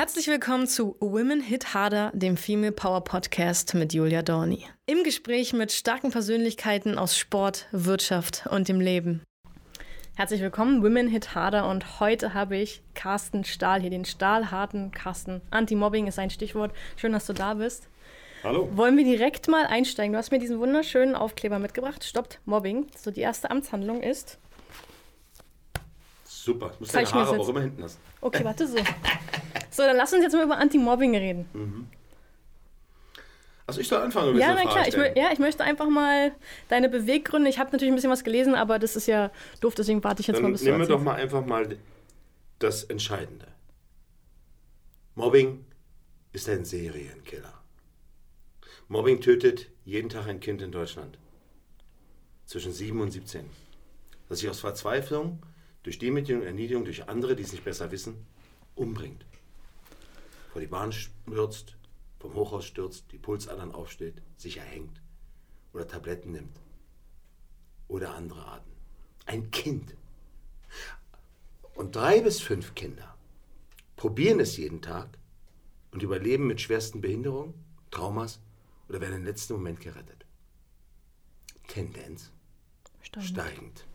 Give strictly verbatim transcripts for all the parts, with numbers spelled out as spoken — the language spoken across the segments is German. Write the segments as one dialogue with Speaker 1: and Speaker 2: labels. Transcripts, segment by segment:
Speaker 1: Herzlich willkommen zu Women Hit Harder, dem Female Power Podcast mit Julia Dorni. Im Gespräch mit starken Persönlichkeiten aus Sport, Wirtschaft und dem Leben. Herzlich willkommen, Women Hit Harder, und heute habe ich Carsten Stahl hier, den stahlharten Carsten. Anti-Mobbing ist ein Stichwort. Schön, dass du da bist.
Speaker 2: Hallo.
Speaker 1: Wollen wir direkt mal einsteigen? Du hast mir diesen wunderschönen Aufkleber mitgebracht. Stoppt Mobbing. So, die erste Amtshandlung ist...
Speaker 2: Super, ich muss deine Haare aber auch immer hinten lassen.
Speaker 1: Okay, warte, so. So, dann lass uns jetzt mal über Anti-Mobbing reden.
Speaker 2: Mhm. Also ich soll anfangen,
Speaker 1: ja, na klar. Ich, ja, ich möchte einfach mal deine Beweggründe. Ich habe natürlich ein bisschen was gelesen, aber das ist ja doof, deswegen warte ich jetzt
Speaker 2: dann
Speaker 1: mal bis du
Speaker 2: nehmen wir doch mal einfach mal das Entscheidende. Mobbing ist ein Serienkiller. Mobbing tötet jeden Tag ein Kind in Deutschland. Zwischen sieben und siebzehn. Das sich aus Verzweiflung, durch Demütigung, Erniedrigung, durch andere, die es nicht besser wissen, umbringt. Vor die Bahn stürzt, vom Hochhaus stürzt, die Pulsadern aufsteht, sich erhängt oder Tabletten nimmt oder andere Arten. Ein Kind. Und drei bis fünf Kinder probieren es jeden Tag und überleben mit schwersten Behinderungen, Traumas oder werden im letzten Moment gerettet. Tendenz steigend. steigend.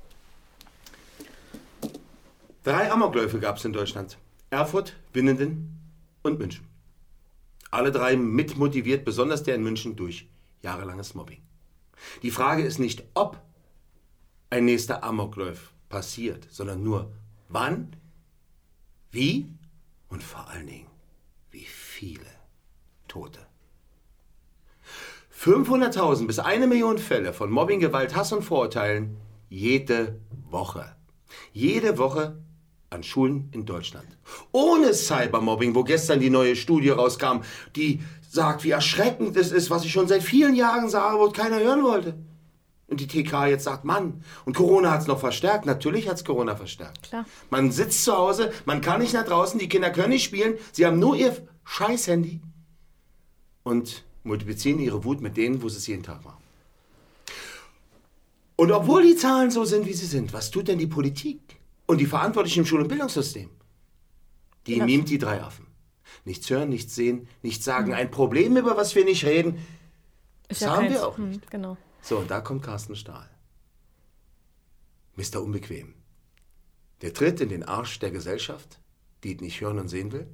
Speaker 2: Drei Amokläufe gab es in Deutschland. Erfurt, Winnenden und München. Alle drei mitmotiviert, besonders der in München, durch jahrelanges Mobbing. Die Frage ist nicht, ob ein nächster Amoklauf passiert, sondern nur wann, wie und vor allen Dingen, wie viele Tote. fünfhunderttausend bis eine Million Fälle von Mobbing, Gewalt, Hass und Vorurteilen jede Woche. Jede Woche an Schulen in Deutschland. Ohne Cybermobbing, wo gestern die neue Studie rauskam, die sagt, wie erschreckend es ist, was ich schon seit vielen Jahren sage, wo keiner hören wollte. Und die T K jetzt sagt, Mann, und Corona hat es noch verstärkt. Natürlich hat es Corona verstärkt.
Speaker 1: Klar.
Speaker 2: Man sitzt zu Hause, man kann nicht nach draußen, die Kinder können nicht spielen, sie haben nur ihr Scheiß-Handy und multiplizieren ihre Wut mit denen, wo sie es jeden Tag machen. Und obwohl die Zahlen so sind, wie sie sind, was tut denn die Politik? Und die Verantwortlichen im Schul- und Bildungssystem, die
Speaker 1: ja.
Speaker 2: mimt die drei Affen. Nichts hören, nichts sehen, nichts sagen. Ein Problem, über was wir nicht reden,
Speaker 1: ist
Speaker 2: das
Speaker 1: ja
Speaker 2: haben
Speaker 1: keins.
Speaker 2: wir auch
Speaker 1: Hm,
Speaker 2: nicht.
Speaker 1: genau.
Speaker 2: So, und da kommt Carsten Stahl. Mister Unbequem. Der tritt in den Arsch der Gesellschaft, die es nicht hören und sehen will.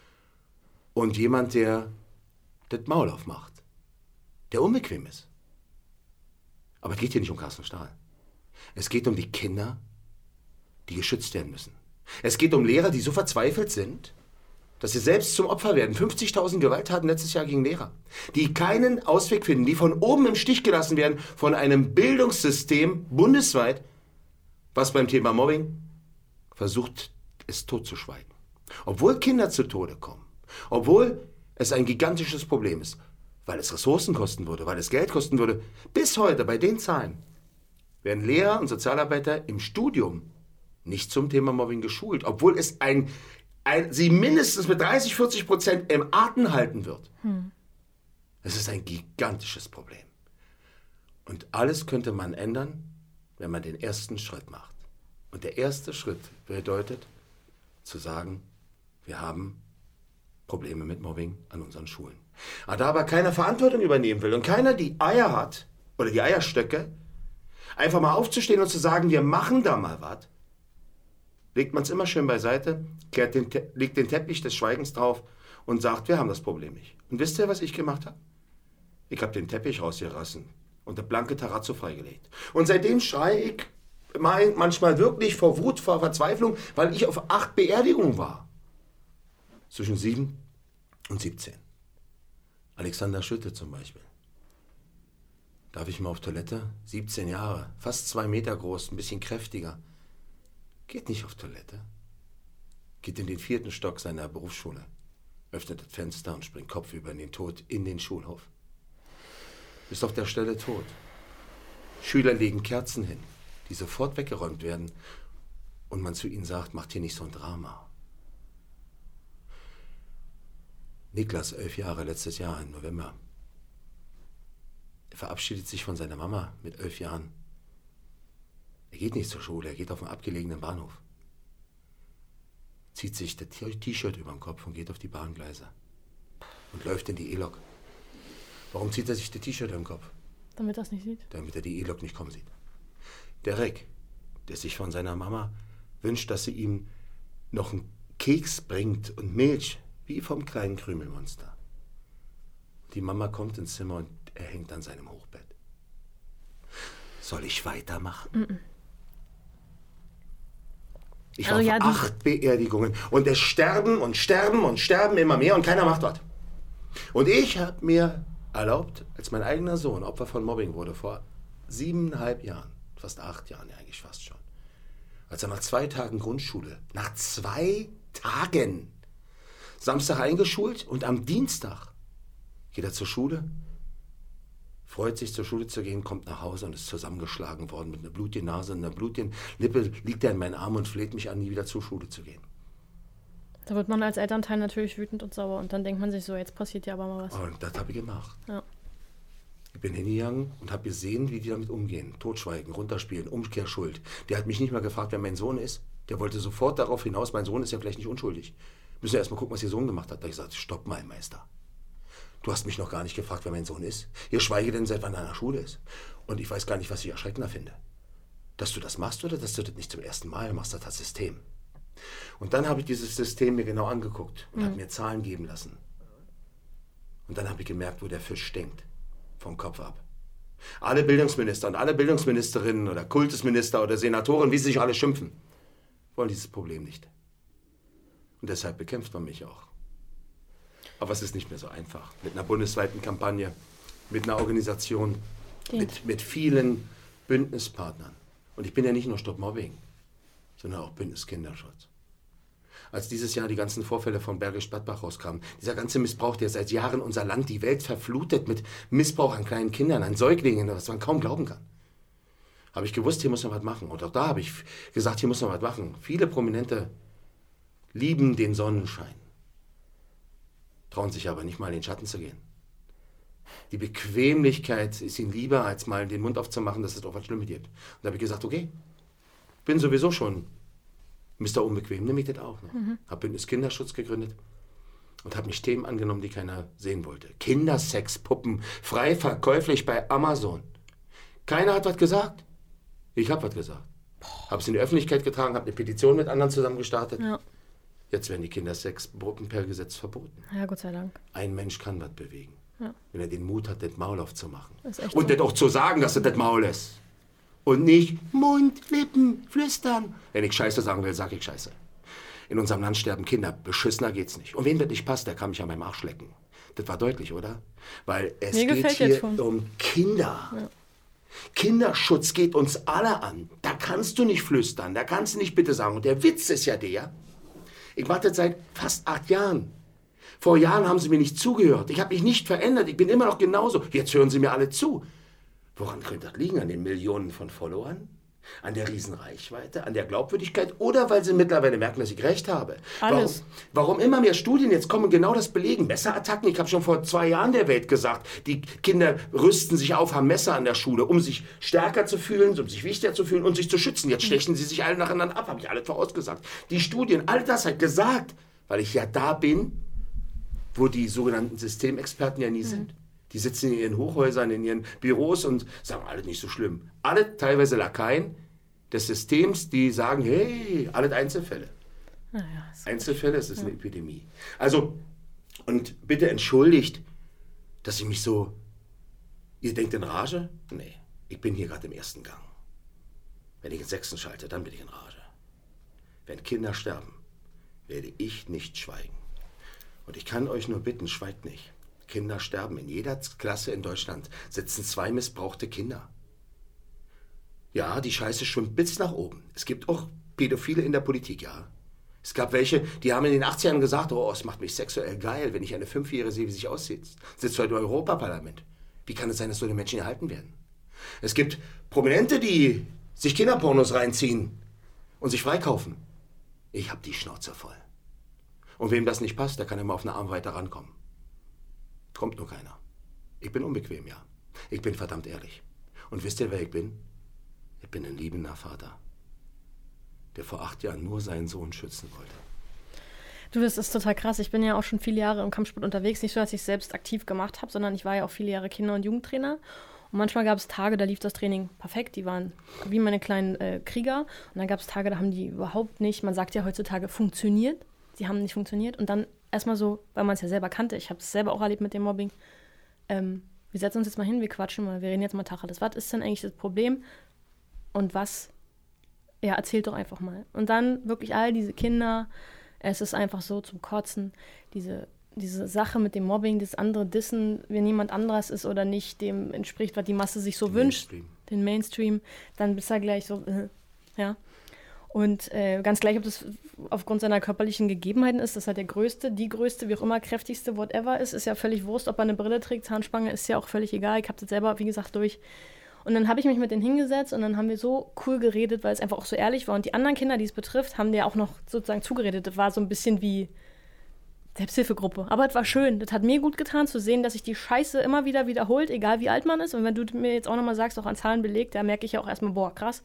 Speaker 2: Und jemand, der das Maul aufmacht. Der unbequem ist. Aber es geht hier nicht um Carsten Stahl. Es geht um die Kinder, die geschützt werden müssen. Es geht um Lehrer, die so verzweifelt sind, dass sie selbst zum Opfer werden. fünfzigtausend Gewalttaten letztes Jahr gegen Lehrer. Die keinen Ausweg finden, die von oben im Stich gelassen werden von einem Bildungssystem bundesweit, was beim Thema Mobbing versucht, es totzuschweigen. Obwohl Kinder zu Tode kommen, obwohl es ein gigantisches Problem ist, weil es Ressourcen kosten würde, weil es Geld kosten würde, bis heute bei den Zahlen werden Lehrer und Sozialarbeiter im Studium nicht zum Thema Mobbing geschult, obwohl es ein, ein, sie mindestens mit dreißig, vierzig Prozent im Atem halten wird. Hm. Es ist ein gigantisches Problem. Und alles könnte man ändern, wenn man den ersten Schritt macht. Und der erste Schritt bedeutet, zu sagen, wir haben Probleme mit Mobbing an unseren Schulen. Aber da aber keiner Verantwortung übernehmen will und keiner die Eier hat, oder die Eierstöcke, einfach mal aufzustehen und zu sagen, wir machen da mal was, legt man es immer schön beiseite, kehrt den Te- legt den Teppich des Schweigens drauf und sagt, wir haben das Problem nicht. Und wisst ihr, was ich gemacht habe? Ich habe den Teppich rausgerissen und der blanke Terrazzo freigelegt. Und seitdem schreie ich manchmal wirklich vor Wut, vor Verzweiflung, weil ich auf acht Beerdigungen war. Zwischen sieben und siebzehn. Alexander Schütte zum Beispiel. Darf ich mal auf Toilette? siebzehn Jahre, fast zwei Meter groß, ein bisschen kräftiger. Geht nicht auf Toilette. Geht in den vierten Stock seiner Berufsschule. Öffnet das Fenster und springt kopfüber in den Tod in den Schulhof. Ist auf der Stelle tot. Schüler legen Kerzen hin, die sofort weggeräumt werden. Und man zu ihnen sagt, macht hier nicht so ein Drama. Niklas, elf Jahre, letztes Jahr im November. Er verabschiedet sich von seiner Mama mit elf Jahren. Er geht nicht zur Schule, er geht auf einen abgelegenen Bahnhof. Zieht zieht sich das T-Shirt über den Kopf und geht auf die Bahngleise. Und läuft in die E-Lok. Warum zieht er sich das T-Shirt über den Kopf?
Speaker 1: Damit er es nicht sieht.
Speaker 2: Damit er die E-Lok nicht kommen sieht. Der Rick, der sich von seiner Mama wünscht, dass sie ihm noch einen Keks bringt und Milch, wie vom kleinen Krümelmonster. Die Mama kommt ins Zimmer und er hängt an seinem Hochbett. Soll ich weitermachen? Mm-mm. Ich war also, auf ja, acht Beerdigungen und es sterben und sterben und sterben immer mehr und keiner macht was. Und ich habe mir erlaubt, als mein eigener Sohn Opfer von Mobbing wurde, vor siebeneinhalb Jahren, fast acht Jahren ja eigentlich fast schon, als er nach zwei Tagen Grundschule, nach zwei Tagen, Samstag eingeschult und am Dienstag geht er zur Schule, freut sich zur Schule zu gehen, kommt nach Hause und ist zusammengeschlagen worden mit einer blutigen Nase und einer blutigen Lippe, liegt er in meinen Arm und fleht mich an, nie wieder zur Schule zu gehen.
Speaker 1: Da wird man als Elternteil natürlich wütend und sauer und dann denkt man sich so, jetzt passiert ja aber mal was.
Speaker 2: Und das habe ich gemacht.
Speaker 1: Ja.
Speaker 2: Ich bin hingegangen und habe gesehen, wie die damit umgehen. Totschweigen, runterspielen, Umkehrschuld. Der hat mich nicht mal gefragt, wer mein Sohn ist. Der wollte sofort darauf hinaus, mein Sohn ist ja vielleicht nicht unschuldig. Müssen wir erst mal gucken, was Ihr Sohn gemacht hat. Da habe ich gesagt, stopp mal, Meister. Du hast mich noch gar nicht gefragt, wer mein Sohn ist. Geschweige denn, seit wann er in der Schule ist. Und ich weiß gar nicht, was ich erschreckender finde. Dass du das machst oder dass du das nicht zum ersten Mal machst, das hat System. Und dann habe ich dieses System mir genau angeguckt und mhm. habe mir Zahlen geben lassen. Und dann habe ich gemerkt, wo der Fisch stinkt. Vom Kopf ab. Alle Bildungsminister und alle Bildungsministerinnen oder Kultusminister oder Senatoren, wie sie sich alle schimpfen, wollen dieses Problem nicht. Und deshalb bekämpft man mich auch. Aber es ist nicht mehr so einfach. Mit einer bundesweiten Kampagne, mit einer Organisation, mit, mit vielen Bündnispartnern. Und ich bin ja nicht nur Stopp Mobbing, sondern auch Bündnis Kinderschutz. Als dieses Jahr die ganzen Vorfälle von Bergisch Gladbach rauskamen, dieser ganze Missbrauch, der seit Jahren unser Land, die Welt verflutet mit Missbrauch an kleinen Kindern, an Säuglingen, was man kaum glauben kann, habe ich gewusst, hier muss man was machen. Und auch da habe ich gesagt, hier muss man was machen. Viele Prominente lieben den Sonnenschein, trauen sich aber nicht mal in den Schatten zu gehen. Die Bequemlichkeit ist ihnen lieber, als mal den Mund aufzumachen, dass es doch was Schlimmes gibt. Und da habe ich gesagt, okay, bin sowieso schon Mister Unbequem, nehme ich das auch. Ne? Mhm. Habe Bündnis Kinderschutz gegründet und habe mich Themen angenommen, die keiner sehen wollte. Kindersexpuppen, frei verkäuflich bei Amazon. Keiner hat was gesagt. Ich habe was gesagt. Habe es in die Öffentlichkeit getragen, habe eine Petition mit anderen zusammen gestartet. Ja. Jetzt werden die Kindersexpuppen per Gesetz verboten.
Speaker 1: Ja, Gott sei Dank.
Speaker 2: Ein Mensch kann was bewegen.
Speaker 1: Ja.
Speaker 2: Wenn er den Mut hat, das Maul aufzumachen.
Speaker 1: Das ist echt
Speaker 2: und
Speaker 1: so.
Speaker 2: Das auch zu sagen, dass er das Maul ist. Und nicht Mund, Lippen, flüstern. Wenn ich Scheiße sagen will, sag ich Scheiße. In unserem Land sterben Kinder. Beschissener geht's nicht. Und wem das nicht passt, der kann mich an meinem Arsch lecken. Das war deutlich, oder? Weil es
Speaker 1: Mir
Speaker 2: geht hier um Kinder. Ja. Kinderschutz geht uns alle an. Da kannst du nicht flüstern. Da kannst du nicht bitte sagen. Und der Witz ist ja der, ich mache das seit fast acht Jahren. Vor Jahren haben sie mir nicht zugehört. Ich habe mich nicht verändert. Ich bin immer noch genauso. Jetzt hören sie mir alle zu. Woran könnte das liegen? An den Millionen von Followern? An der Riesenreichweite? An der Glaubwürdigkeit? Oder weil sie mittlerweile merken, dass ich recht habe?
Speaker 1: Alles.
Speaker 2: Warum, warum immer mehr Studien jetzt kommen, genau das belegen? Messerattacken? Ich habe schon vor zwei Jahren der Welt gesagt, die Kinder rüsten sich auf, haben Messer an der Schule, um sich stärker zu fühlen, um sich wichtiger zu fühlen und sich zu schützen. Jetzt stechen sie sich alle nacheinander ab, habe ich alles vorausgesagt. Die Studien, all das hat gesagt, weil ich ja da bin, wo die sogenannten Systemexperten ja nie mhm. sind. Die sitzen in ihren Hochhäusern, in ihren Büros und sagen, alles nicht so schlimm. Alle teilweise Lakaien des Systems, die sagen, hey, alles Einzelfälle.
Speaker 1: Ja,
Speaker 2: Einzelfälle, es ist ja. eine Epidemie. Also, und bitte entschuldigt, dass ich mich so, ihr denkt in Rage? Nee, ich bin hier gerade im ersten Gang. Wenn ich in Sechsten schalte, dann bin ich in Rage. Wenn Kinder sterben, werde ich nicht schweigen. Und ich kann euch nur bitten, schweigt nicht. Kinder sterben. In jeder Klasse in Deutschland sitzen zwei missbrauchte Kinder. Ja, die Scheiße schwimmt bis nach oben. Es gibt auch Pädophile in der Politik, ja. Es gab welche, die haben in den achtzigern gesagt, oh, es macht mich sexuell geil, wenn ich eine Fünfjährige sehe, wie sie sich aussieht. Sitzt heute im Europaparlament. Wie kann es sein, dass so eine Menschen erhalten werden? Es gibt Prominente, die sich Kinderpornos reinziehen und sich freikaufen. Ich hab die Schnauze voll. Und wem das nicht passt, der kann immer auf eine Armweite rankommen. Kommt nur keiner. Ich bin unbequem, ja. Ich bin verdammt ehrlich. Und wisst ihr, wer ich bin? Ich bin ein liebender Vater, der vor acht Jahren nur seinen Sohn schützen wollte.
Speaker 1: Du, das ist total krass. Ich bin ja auch schon viele Jahre im Kampfsport unterwegs. Nicht so, dass ich es selbst aktiv gemacht habe, sondern ich war ja auch viele Jahre Kinder- und Jugendtrainer. Und manchmal gab es Tage, da lief das Training perfekt. Die waren wie meine kleinen äh, Krieger. Und dann gab es Tage, da haben die überhaupt nicht, man sagt ja heutzutage, funktioniert. Die haben nicht funktioniert. Und dann erstmal so, weil man es ja selber kannte, ich habe es selber auch erlebt mit dem Mobbing, ähm, wir setzen uns jetzt mal hin, wir quatschen mal, wir reden jetzt mal Tacheles. Was ist denn eigentlich das Problem? Und was? Ja, erzählt doch einfach mal. Und dann wirklich all diese Kinder... Es ist einfach so zum Kotzen, diese, diese Sache mit dem Mobbing, das andere Dissen, wenn jemand anderes ist oder nicht, dem entspricht, was die Masse sich so den wünscht, Mainstream. den Mainstream, dann bist du gleich so, äh, ja. Und äh, ganz gleich, ob das aufgrund seiner körperlichen Gegebenheiten ist, dass er der Größte, die Größte, wie auch immer, kräftigste, whatever ist, ist ja völlig Wurst, ob er eine Brille trägt, Zahnspange, ist ja auch völlig egal. Ich habe das selber, wie gesagt, durch. Und dann habe ich mich mit denen hingesetzt und dann haben wir so cool geredet, weil es einfach auch so ehrlich war. Und die anderen Kinder, die es betrifft, haben dir auch noch sozusagen zugeredet. Das war so ein bisschen wie Selbsthilfegruppe. Aber es war schön. Das hat mir gut getan, zu sehen, dass sich die Scheiße immer wieder wiederholt, egal wie alt man ist. Und wenn du mir jetzt auch nochmal sagst, auch an Zahlen belegt, da merke ich ja auch erstmal, boah, krass.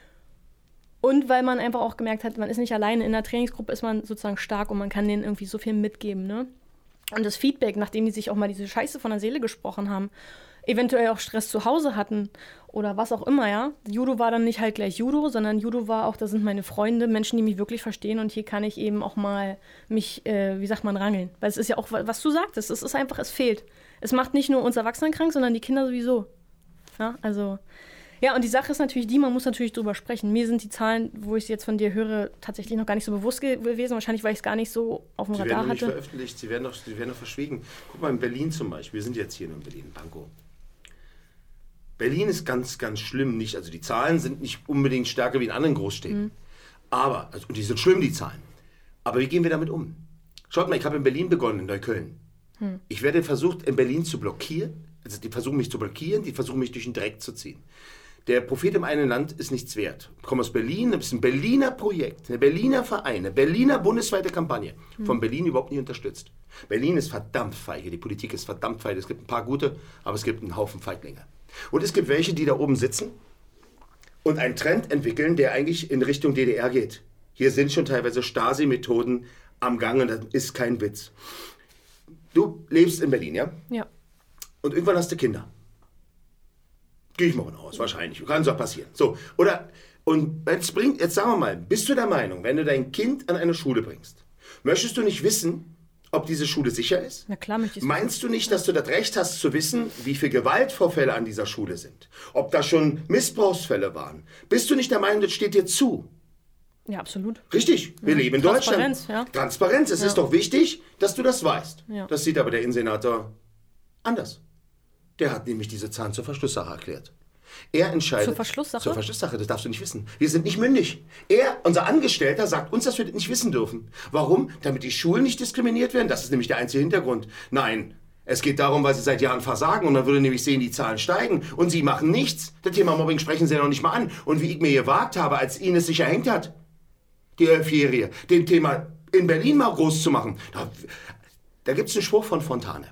Speaker 1: Und weil man einfach auch gemerkt hat, man ist nicht alleine. In der Trainingsgruppe ist man sozusagen stark und man kann denen irgendwie so viel mitgeben, ne? Und das Feedback, nachdem die sich auch mal diese Scheiße von der Seele gesprochen haben, eventuell auch Stress zu Hause hatten oder was auch immer, ja. Judo war dann nicht halt gleich Judo, sondern Judo war auch, das sind meine Freunde, Menschen, die mich wirklich verstehen und hier kann ich eben auch mal mich, äh, wie sagt man, rangeln. Weil es ist ja auch, was du sagtest, es ist einfach, es fehlt. Es macht nicht nur uns Erwachsenen krank, sondern die Kinder sowieso. Ja, also, ja, und die Sache ist natürlich die, man muss natürlich drüber sprechen. Mir sind die Zahlen, wo ich sie jetzt von dir höre, tatsächlich noch gar nicht so bewusst gewesen. Wahrscheinlich, weil ich es gar nicht so auf dem
Speaker 2: sie
Speaker 1: Radar
Speaker 2: hatte. Sie werden noch
Speaker 1: hatte.
Speaker 2: nicht veröffentlicht, sie werden noch, sie werden noch verschwiegen. Guck mal, in Berlin zum Beispiel, wir sind jetzt hier in Berlin, Pankow. Berlin ist ganz, ganz schlimm. Nicht, also die Zahlen sind nicht unbedingt stärker wie in anderen Großstädten. Mhm. Aber, also, und die sind schlimm, die Zahlen. Aber wie gehen wir damit um? Schaut mal, ich habe in Berlin begonnen, in Neukölln. Mhm. Ich werde versucht, in Berlin zu blockieren. Also die versuchen mich zu blockieren, die versuchen mich durch den Dreck zu ziehen. Der Prophet im einen Land ist nichts wert. Ich komme aus Berlin, das ist ein Berliner Projekt, ein Berliner Verein, eine Berliner bundesweite Kampagne. Mhm. Von Berlin überhaupt nicht unterstützt. Berlin ist verdammt feige, die Politik ist verdammt feige. Es gibt ein paar gute, aber es gibt einen Haufen Feiglinge. Und es gibt welche, die da oben sitzen und einen Trend entwickeln, der eigentlich in Richtung D D R geht. Hier sind schon teilweise Stasi-Methoden am Gang und das ist kein Witz. Du lebst in Berlin, ja?
Speaker 1: Ja.
Speaker 2: Und irgendwann hast du Kinder. Gehe ich mal von aus, wahrscheinlich. Kann so passieren. So, oder, und jetzt bringt, jetzt sagen wir mal, bist du der Meinung, wenn du dein Kind an eine Schule bringst, möchtest du nicht wissen, ob diese Schule sicher ist?
Speaker 1: Na klar, möchte ich.
Speaker 2: Meinst du nicht, dass du das Recht hast zu wissen, wie viele Gewaltvorfälle an dieser Schule sind? Ob da schon Missbrauchsfälle waren? Bist du nicht der Meinung, das steht dir zu?
Speaker 1: Ja, absolut.
Speaker 2: Richtig, wir ja. leben in
Speaker 1: Transparenz,
Speaker 2: Deutschland.
Speaker 1: Ja.
Speaker 2: Transparenz, es ja. ist doch wichtig, dass du das weißt.
Speaker 1: Ja.
Speaker 2: Das sieht aber der Innensenator anders. Der hat nämlich diese Zahn zur Verschlusssache erklärt. Er entscheidet...
Speaker 1: Zur Verschlusssache?
Speaker 2: Zur Verschlusssache, das darfst du nicht wissen. Wir sind nicht mündig. Er, unser Angestellter, sagt uns, dass wir das nicht wissen dürfen. Warum? Damit die Schulen nicht diskriminiert werden. Das ist nämlich der einzige Hintergrund. Nein, es geht darum, weil sie seit Jahren versagen. Und man würde nämlich sehen, die Zahlen steigen. Und sie machen nichts. Das Thema Mobbing sprechen sie ja noch nicht mal an. Und wie ich mir gewagt habe, als ihnen es sich erhängt hat, die Elfjährige, den Thema in Berlin mal groß zu machen. Da, da gibt es einen Spruch von Fontane.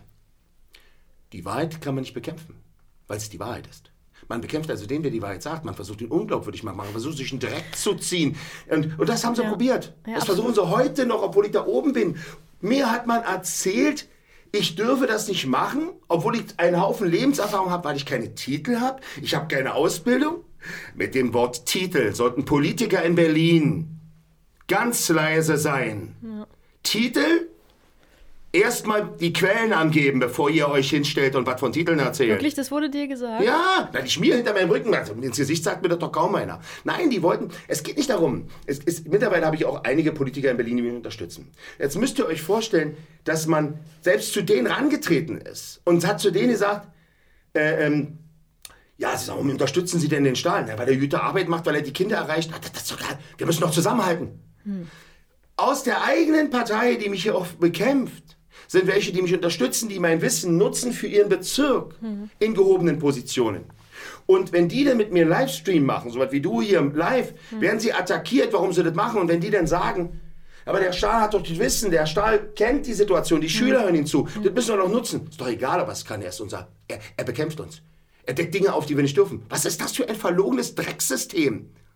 Speaker 2: Die Wahrheit kann man nicht bekämpfen, weil es die Wahrheit ist. Man bekämpft also den, der die Wahrheit sagt. Man versucht ihn unglaubwürdig zu machen. Man versucht sich einen Dreck zu ziehen. Und, und das haben sie ja. probiert. Ja, das versuchen sie heute noch, obwohl ich da oben bin. Mir hat man erzählt, ich dürfe das nicht machen, obwohl ich einen Haufen Lebenserfahrung habe, weil ich keine Titel habe. Ich habe keine Ausbildung. Mit dem Wort Titel sollten Politiker in Berlin ganz leise sein. Ja. Titel? Erstmal die Quellen angeben, bevor ihr euch hinstellt und was von Titeln erzählt.
Speaker 1: Wirklich, das wurde dir gesagt?
Speaker 2: Ja, na, nicht mir hinter meinem Rücken. Also ins Gesicht sagt mir das doch kaum einer. Nein, die wollten, es geht nicht darum. Es ist, mittlerweile habe ich auch einige Politiker in Berlin, die mich unterstützen. Jetzt müsst ihr euch vorstellen, dass man selbst zu denen rangetreten ist und hat zu denen gesagt, äh, ähm, ja, warum unterstützen Sie denn den Stahl? Na, weil er gute Arbeit macht, weil er die Kinder erreicht. Na, das, das ist doch klar. Wir müssen doch zusammenhalten. Hm. Aus der eigenen Partei, die mich hier oft bekämpft, sind welche, die mich unterstützen, die mein Wissen nutzen für ihren Bezirk mhm. in gehobenen Positionen. Und wenn die dann mit mir einen Livestream machen, so was wie du hier live, mhm. werden sie attackiert, warum sie das machen. Und wenn die dann sagen, aber der Stahl hat doch das Wissen, der Stahl kennt die Situation, die mhm. Schüler hören ihn zu, mhm. das müssen wir doch nutzen. Ist doch egal, ob er es kann, er ist unser, er, er bekämpft uns. Er deckt Dinge auf, die wir nicht dürfen. Was ist das für ein verlogenes Drecksystem?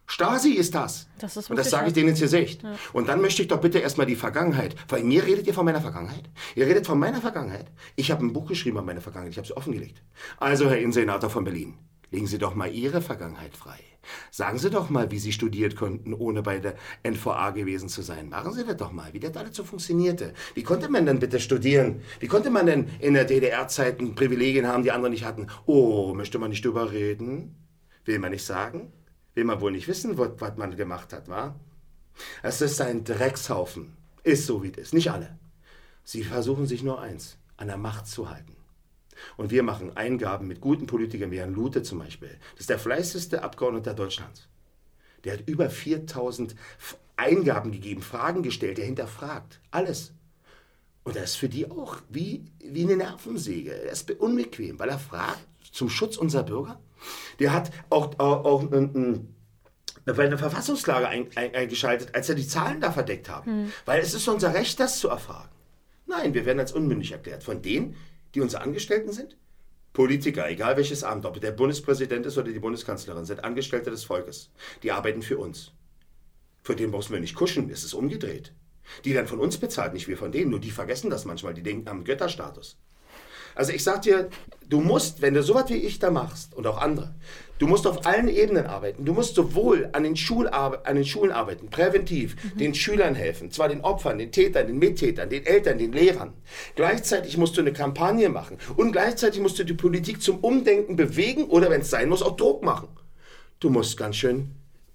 Speaker 2: Stasi ist das.
Speaker 1: Das ist
Speaker 2: und das sage ich denen ins Gesicht. Ja. Und dann möchte ich doch bitte erstmal die Vergangenheit. Weil mir redet ihr von meiner Vergangenheit. Ihr redet von meiner Vergangenheit. Ich habe ein Buch geschrieben über meine Vergangenheit. Ich habe es offengelegt. Also, Herr Innensenator von Berlin, legen Sie doch mal Ihre Vergangenheit frei. Sagen Sie doch mal, wie Sie studiert konnten, ohne bei der N V A gewesen zu sein. Machen Sie das doch mal, wie das alles so funktionierte. Wie konnte man denn bitte studieren? Wie konnte man denn in der D D R-Zeiten Privilegien haben, die andere nicht hatten? Oh, möchte man nicht drüber reden? Will man nicht sagen? Will man wohl nicht wissen, was man gemacht hat, wa? Es ist ein Dreckshaufen. Ist so, wie es ist. Nicht alle. Sie versuchen sich nur eins, an der Macht zu halten. Und wir machen Eingaben mit guten Politikern, wie Herrn Lute zum Beispiel. Das ist der fleißigste Abgeordnete Deutschlands. Der hat über viertausend Eingaben gegeben, Fragen gestellt, der hinterfragt. Alles. Und er ist für die auch wie, wie eine Nervensäge. Er ist unbequem, weil er fragt zum Schutz unserer Bürger. Der hat auch, auch, auch ein, eine Verfassungsklage ein, ein, eingeschaltet, als er die Zahlen da verdeckt haben. Hm. Weil es ist unser Recht, das zu erfragen. Nein, wir werden als unmündig erklärt. Von denen, die unsere Angestellten sind, Politiker, egal welches Amt, ob der Bundespräsident ist oder die Bundeskanzlerin, sind Angestellte des Volkes. Die arbeiten für uns. Für den brauchen wir nicht kuschen, es ist umgedreht. Die dann von uns bezahlt, nicht wir von denen. Nur die vergessen das manchmal, die denken am Götterstatus. Also ich sag dir, du musst, wenn du so was wie ich da machst und auch andere, du musst auf allen Ebenen arbeiten. Du musst sowohl an den, Schularbe- an den Schulen arbeiten, präventiv, mhm. den Schülern helfen, zwar den Opfern, den Tätern, den Mittätern, den Eltern, den Lehrern. Gleichzeitig musst du eine Kampagne machen und gleichzeitig musst du die Politik zum Umdenken bewegen oder, wenn es sein muss, auch Druck machen. Du musst ganz schön,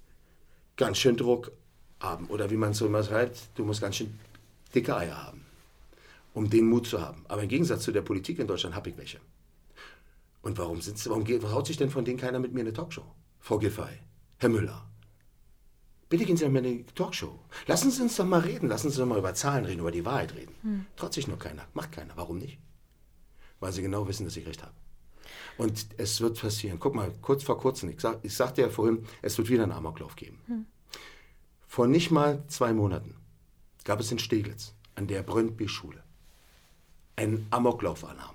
Speaker 2: ganz schön Druck haben. Oder wie man so immer sagt, du musst ganz schön dicke Eier haben, um den Mut zu haben. Aber im Gegensatz zu der Politik in Deutschland habe ich welche. Und warum, sind's, warum geht, haut sich denn von denen keiner mit mir in eine Talkshow? Frau Giffey, Herr Müller, bitte gehen Sie doch mal in eine Talkshow. Lassen Sie uns doch mal reden, lassen Sie doch mal über Zahlen reden, über die Wahrheit reden. Hm. Traut sich nur keiner, macht keiner. Warum nicht? Weil sie genau wissen, dass ich recht habe. Und es wird passieren. Guck mal, kurz vor kurzem, ich, sag, ich sagte ja vorhin, es wird wieder einen Amoklauf geben. Hm. Vor nicht mal zwei Monaten gab es in Steglitz an der Brøndby-Schule einen Amoklaufalarm.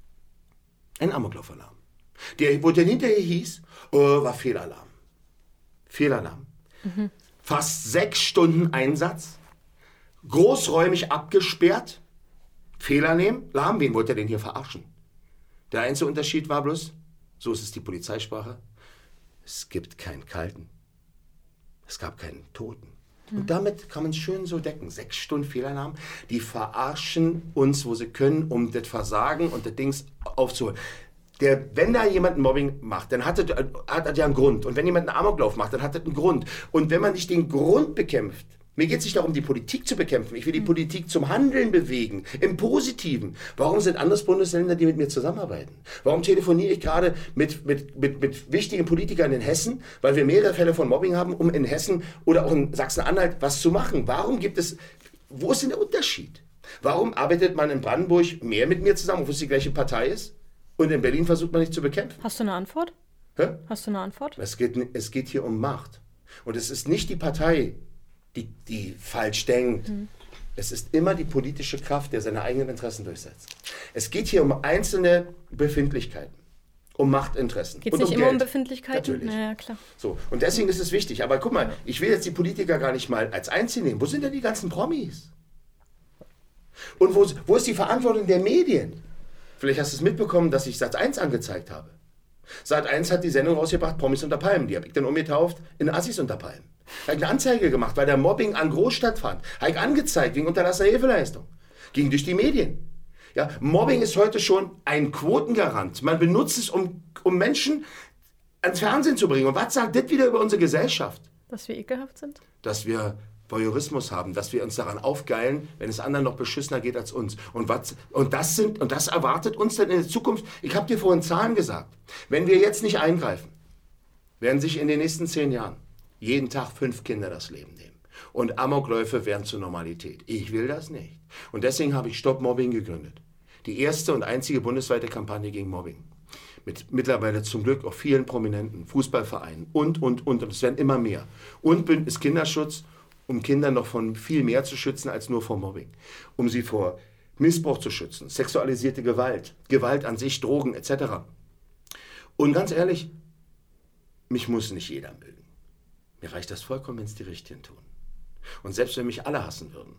Speaker 2: Ein Amoklaufalarm. Der, wo der hinterher hieß, oh, war Fehlalarm. Fehlalarm. Mhm. Fast sechs Stunden Einsatz, großräumig abgesperrt, Fehlalarm, wen wollte er denn hier verarschen? Der einzige Unterschied war bloß, so ist es die Polizeisprache, es gibt keinen Kalten. Es gab keinen Toten. Und damit kann man es schön so decken. Sechs Stunden Fehlalarm, die verarschen uns, wo sie können, um das Versagen und das Dings aufzuholen. Der, wenn da jemand ein Mobbing macht, dann hat das, hat das ja einen Grund. Und wenn jemand einen Amoklauf macht, dann hat das einen Grund. Und wenn man nicht den Grund bekämpft, mir geht es nicht darum, die Politik zu bekämpfen. Ich will die Politik zum Handeln bewegen, im Positiven. Warum sind andere Bundesländer, die mit mir zusammenarbeiten? Warum telefoniere ich gerade mit, mit, mit, mit wichtigen Politikern in Hessen? Weil wir mehrere Fälle von Mobbing haben, um in Hessen oder auch in Sachsen-Anhalt was zu machen. Warum gibt es, wo ist denn der Unterschied? Warum arbeitet man in Brandenburg mehr mit mir zusammen, obwohl es die gleiche Partei ist? Und in Berlin versucht man nicht zu bekämpfen?
Speaker 1: Hast du eine Antwort?
Speaker 2: Hä?
Speaker 1: Hast du eine Antwort?
Speaker 2: Es geht, es geht hier um Macht. Und es ist nicht die Partei, Die, die falsch denkt. Mhm. Es ist immer die politische Kraft, der seine eigenen Interessen durchsetzt. Es geht hier um einzelne Befindlichkeiten, um Machtinteressen.
Speaker 1: Geht es
Speaker 2: nicht
Speaker 1: um
Speaker 2: immer
Speaker 1: Geld. um Befindlichkeiten?
Speaker 2: Natürlich.
Speaker 1: Naja, klar.
Speaker 2: So. Und deswegen ist es wichtig. Aber guck mal, ich will jetzt die Politiker gar nicht mal als Einzelne nehmen. Wo sind denn die ganzen Promis? Und wo, wo ist die Verantwortung der Medien? Vielleicht hast du es mitbekommen, dass ich Sat eins angezeigt habe. Sat eins hat die Sendung rausgebracht, Promis unter Palmen. Die habe ich dann umgetauft in Assis unter Palmen. Habe ich eine Anzeige gemacht, weil der Mobbing an groß stattfand. Habe ich angezeigt wegen unterlassener Hilfeleistung. Ging durch die Medien. Ja, Mobbing ist heute schon ein Quotengarant. Man benutzt es, um, um Menschen ans Fernsehen zu bringen. Und was sagt das wieder über unsere Gesellschaft?
Speaker 1: Dass wir ekelhaft sind?
Speaker 2: Dass wir Voyeurismus haben, dass wir uns daran aufgeilen, wenn es anderen noch beschissener geht als uns. Und, was, und, das sind, und das erwartet uns dann in der Zukunft. Ich habe dir vorhin Zahlen gesagt. Wenn wir jetzt nicht eingreifen, werden sich in den nächsten zehn Jahren jeden Tag fünf Kinder das Leben nehmen. Und Amokläufe werden zur Normalität. Ich will das nicht. Und deswegen habe ich Stop Mobbing gegründet. Die erste und einzige bundesweite Kampagne gegen Mobbing. Mit mittlerweile zum Glück auch vielen Prominenten, Fußballvereinen und, und, und. Und es werden immer mehr. Und Bündnis Kinderschutz, um Kinder noch von viel mehr zu schützen als nur vor Mobbing. Um sie vor Missbrauch zu schützen, sexualisierte Gewalt, Gewalt an sich, Drogen et cetera. Und ganz ehrlich, mich muss nicht jeder mögen. Mir reicht das vollkommen, wenn es die Richtigen tun. Und selbst wenn mich alle hassen würden,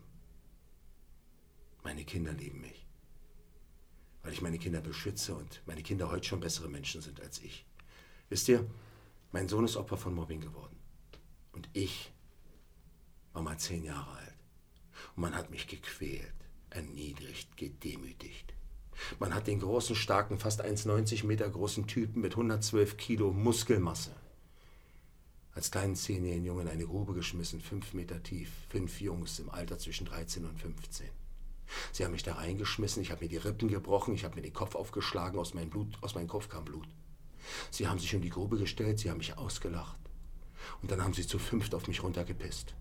Speaker 2: meine Kinder lieben mich. Weil ich meine Kinder beschütze und meine Kinder heute schon bessere Menschen sind als ich. Wisst ihr, mein Sohn ist Opfer von Mobbing geworden. Und ich war mal zehn Jahre alt. Und man hat mich gequält, erniedrigt, gedemütigt. Man hat den großen, starken, fast eins Komma neunzig Meter großen Typen mit hundertzwölf Kilo Muskelmasse als kleinen zehnjährigen Jungen in eine Grube geschmissen, fünf Meter tief, fünf Jungs im Alter zwischen dreizehn und fünfzehn. Sie haben mich da reingeschmissen, ich habe mir die Rippen gebrochen, ich habe mir den Kopf aufgeschlagen, aus meinem Blut, aus meinem Kopf kam Blut. Sie haben sich um die Grube gestellt, sie haben mich ausgelacht. Und dann haben sie zu fünft auf mich runtergepisst.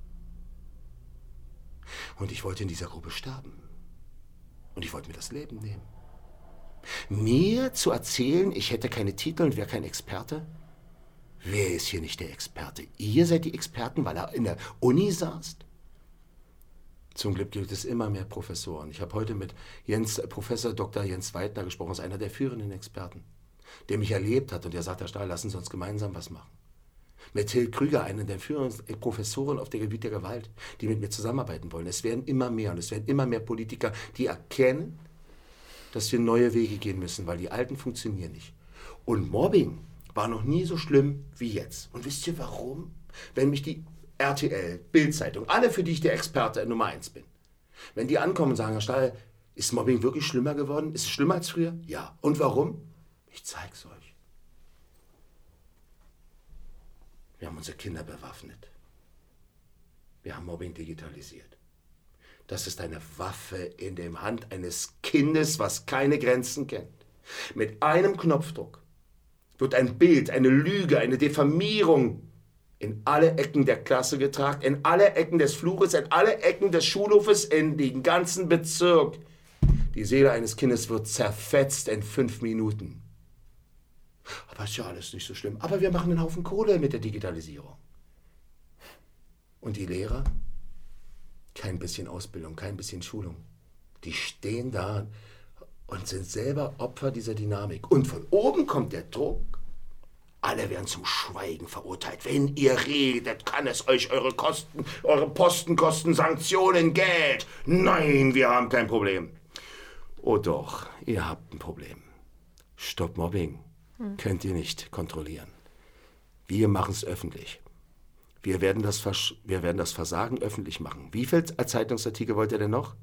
Speaker 2: Und ich wollte in dieser Grube sterben. Und ich wollte mir das Leben nehmen. Mir zu erzählen, ich hätte keine Titel und wäre kein Experte? Wer ist hier nicht der Experte? Ihr seid die Experten, weil er in der Uni saßt? Zum Glück gibt es immer mehr Professoren. Ich habe heute mit Jens, Professor Doktor Jens Weidner gesprochen, das ist einer der führenden Experten, der mich erlebt hat und der sagt, Herr Stahl, lassen Sie uns gemeinsam was machen. Mit Till Krüger, einer der führenden Professoren auf der Gebiet der Gewalt, die mit mir zusammenarbeiten wollen. Es werden immer mehr und es werden immer mehr Politiker, die erkennen, dass wir neue Wege gehen müssen, weil die alten funktionieren nicht. Und Mobbing war noch nie so schlimm wie jetzt. Und wisst ihr warum? Wenn mich die R T L, Bild-Zeitung, alle, für die ich der Experte Nummer eins bin, wenn die ankommen und sagen, Herr Stahl, ist Mobbing wirklich schlimmer geworden? Ist es schlimmer als früher? Ja. Und warum? Ich zeig's euch. Wir haben unsere Kinder bewaffnet. Wir haben Mobbing digitalisiert. Das ist eine Waffe in der Hand eines Kindes, was keine Grenzen kennt. Mit einem Knopfdruck wird ein Bild, eine Lüge, eine Diffamierung in alle Ecken der Klasse getragen, in alle Ecken des Flures, in alle Ecken des Schulhofes, in den ganzen Bezirk. Die Seele eines Kindes wird zerfetzt in fünf Minuten. Aber ist ja alles nicht so schlimm. Aber wir machen einen Haufen Kohle mit der Digitalisierung. Und die Lehrer? Kein bisschen Ausbildung, kein bisschen Schulung. Die stehen da und sind selber Opfer dieser Dynamik. Und von oben kommt der Druck. Alle werden zum Schweigen verurteilt. Wenn ihr redet, kann es euch eure Kosten, eure Posten kosten, Sanktionen, Geld. Nein, wir haben kein Problem. Oh doch, ihr habt ein Problem. Stopp Mobbing. Hm. Könnt ihr nicht kontrollieren. Wir machen es öffentlich. Wir werden, das Vers- wir werden das Versagen öffentlich machen. Wie viele Zeitungsartikel wollt ihr denn noch?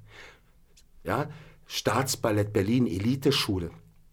Speaker 2: Ja, Staatsballett Berlin, Eliteschule.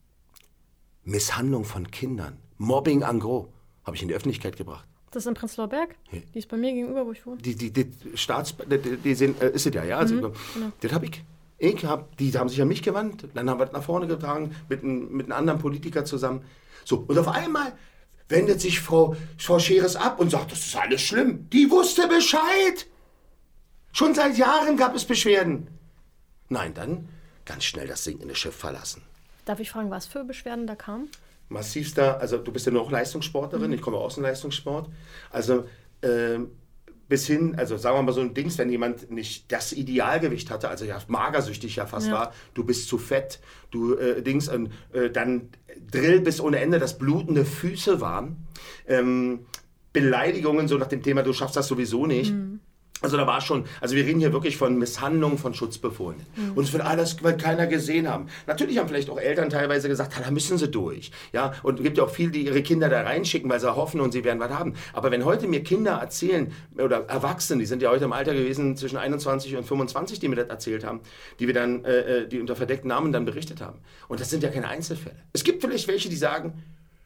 Speaker 2: Misshandlung von Kindern. Mobbing en gros. Habe ich in die Öffentlichkeit gebracht.
Speaker 1: Das ist in Prenzlauer Berg?
Speaker 2: Ja.
Speaker 1: Die ist bei mir gegenüber, wo ich wohne?
Speaker 2: Die, die, die Staatsballett, die, die sind, äh, ist es ja, ja. Also,
Speaker 1: mhm, genau.
Speaker 2: Das habe ich. Ich hab, die haben sich an mich gewandt. Dann haben wir das nach vorne getragen mit, ein, mit einem anderen Politiker zusammen. So, und auf einmal wendet sich Frau, Frau Scheres ab und sagt, das ist alles schlimm. Die wusste Bescheid. Schon seit Jahren gab es Beschwerden. Nein, dann ganz schnell das sinkende Schiff verlassen.
Speaker 1: Darf ich fragen, was für Beschwerden da kamen?
Speaker 2: Massivster, also du bist ja nur auch Leistungssportlerin, mhm. Ich komme aus dem Leistungssport. Also äh, bis hin, also sagen wir mal so ein Dings, wenn jemand nicht das Idealgewicht hatte, also ja magersüchtig ja fast ja. war, du bist zu fett, du äh, Dings, äh, dann Drill bis ohne Ende, dass blutende Füße waren, ähm, Beleidigungen so nach dem Thema, du schaffst das sowieso nicht. Mhm. Also da war schon, also wir reden hier wirklich von Misshandlung von Schutzbefohlenen. Mhm. Und es wird alles, weil keiner gesehen haben. Natürlich haben vielleicht auch Eltern teilweise gesagt, da müssen sie durch. Ja, und es gibt ja auch viele, die ihre Kinder da reinschicken, weil sie hoffen und sie werden was haben. Aber wenn heute mir Kinder erzählen, oder Erwachsene, die sind ja heute im Alter gewesen zwischen einundzwanzig und fünfundzwanzig, die mir das erzählt haben, die wir dann, äh, die unter verdeckten Namen dann berichtet haben. Und das sind ja keine Einzelfälle. Es gibt vielleicht welche, die sagen,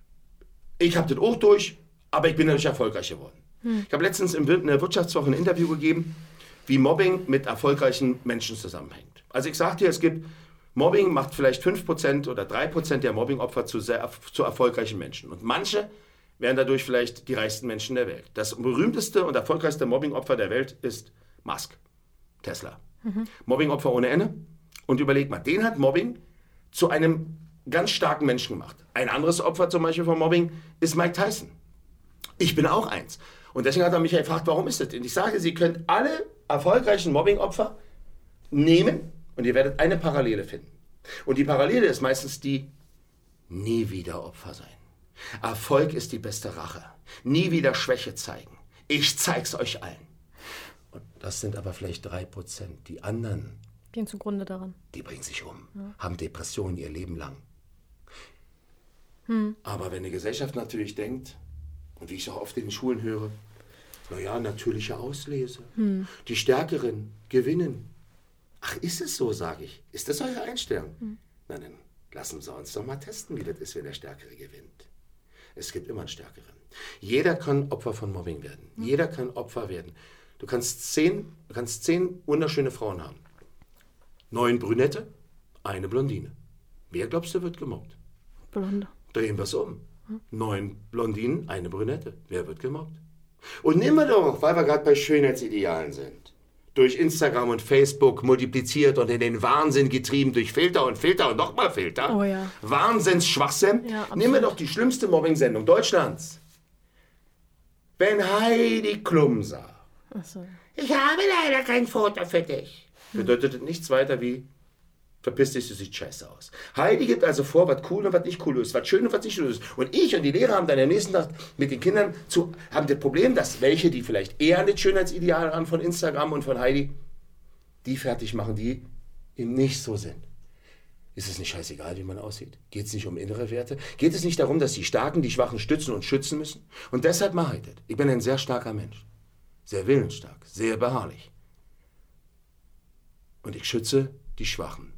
Speaker 2: ich habe das auch durch, aber ich bin dadurch erfolgreich geworden. Hm. Ich habe letztens in der Wirtschaftswoche ein Interview gegeben, wie Mobbing mit erfolgreichen Menschen zusammenhängt. Also ich sage dir, es gibt, Mobbing macht vielleicht fünf Prozent oder drei Prozent der Mobbingopfer zu, sehr, zu erfolgreichen Menschen. Und manche werden dadurch vielleicht die reichsten Menschen der Welt. Das berühmteste und erfolgreichste Mobbingopfer der Welt ist Musk, Tesla. Mhm. Mobbingopfer ohne Ende. Und überleg mal, den hat Mobbing zu einem ganz starken Menschen gemacht. Ein anderes Opfer zum Beispiel von Mobbing ist Mike Tyson. Ich bin auch eins. Und deswegen hat er mich gefragt, warum ist das denn? Ich sage, Sie könnt alle erfolgreichen Mobbingopfer nehmen und ihr werdet eine Parallele finden. Und die Parallele ist meistens die, nie wieder Opfer sein. Erfolg ist die beste Rache. Nie wieder Schwäche zeigen. Ich zeig's euch allen. Und das sind aber vielleicht drei Prozent. Die anderen
Speaker 1: gehen zugrunde daran.
Speaker 2: Die bringen sich um, ja. haben Depressionen ihr Leben lang.
Speaker 1: Hm.
Speaker 2: Aber wenn die Gesellschaft natürlich denkt, und wie ich es auch oft in den Schulen höre, naja, natürliche Auslese, hm. die Stärkeren gewinnen. Ach, ist es so, sage ich. Ist das eure Einstellung? Hm. Na, dann lassen Sie uns doch mal testen, wie das ist, wenn der Stärkere gewinnt. Es gibt immer einen Stärkeren. Jeder kann Opfer von Mobbing werden. Hm. Jeder kann Opfer werden. Du kannst zehn, du kannst zehn wunderschöne Frauen haben. Neun Brünette, eine Blondine. Wer glaubst du wird gemobbt?
Speaker 1: Blonde.
Speaker 2: Drehen wir es um. Hm. Neun Blondinen, eine Brünette. Wer wird gemobbt? Und nehmen wir doch, weil wir gerade bei Schönheitsidealen sind, durch Instagram und Facebook multipliziert und in den Wahnsinn getrieben durch Filter und Filter und nochmal Filter.
Speaker 1: Oh ja.
Speaker 2: Wahnsinnsschwachsinn.
Speaker 1: Ja,
Speaker 2: nehmen wir doch die schlimmste Mobbing-Sendung Deutschlands. Wenn Heidi Klum sagt,
Speaker 1: ach so.
Speaker 2: Ich habe leider kein Foto für dich, bedeutet das nichts weiter wie, verpiss dich, du siehst scheiße aus. Heidi gibt also vor, was cool und was nicht cool ist, was schön und was nicht schön ist. Und ich und die Lehrer haben dann am nächsten Tag mit den Kindern zu, haben das Problem, dass welche, die vielleicht eher an das Schönheitsideal haben von Instagram und von Heidi, die fertig machen, die eben nicht so sind. Ist es nicht scheißegal, wie man aussieht? Geht es nicht um innere Werte? Geht es nicht darum, dass die Starken die Schwachen stützen und schützen müssen? Und deshalb mache ich das. Ich bin ein sehr starker Mensch. Sehr willensstark, sehr beharrlich. Und ich schütze die Schwachen.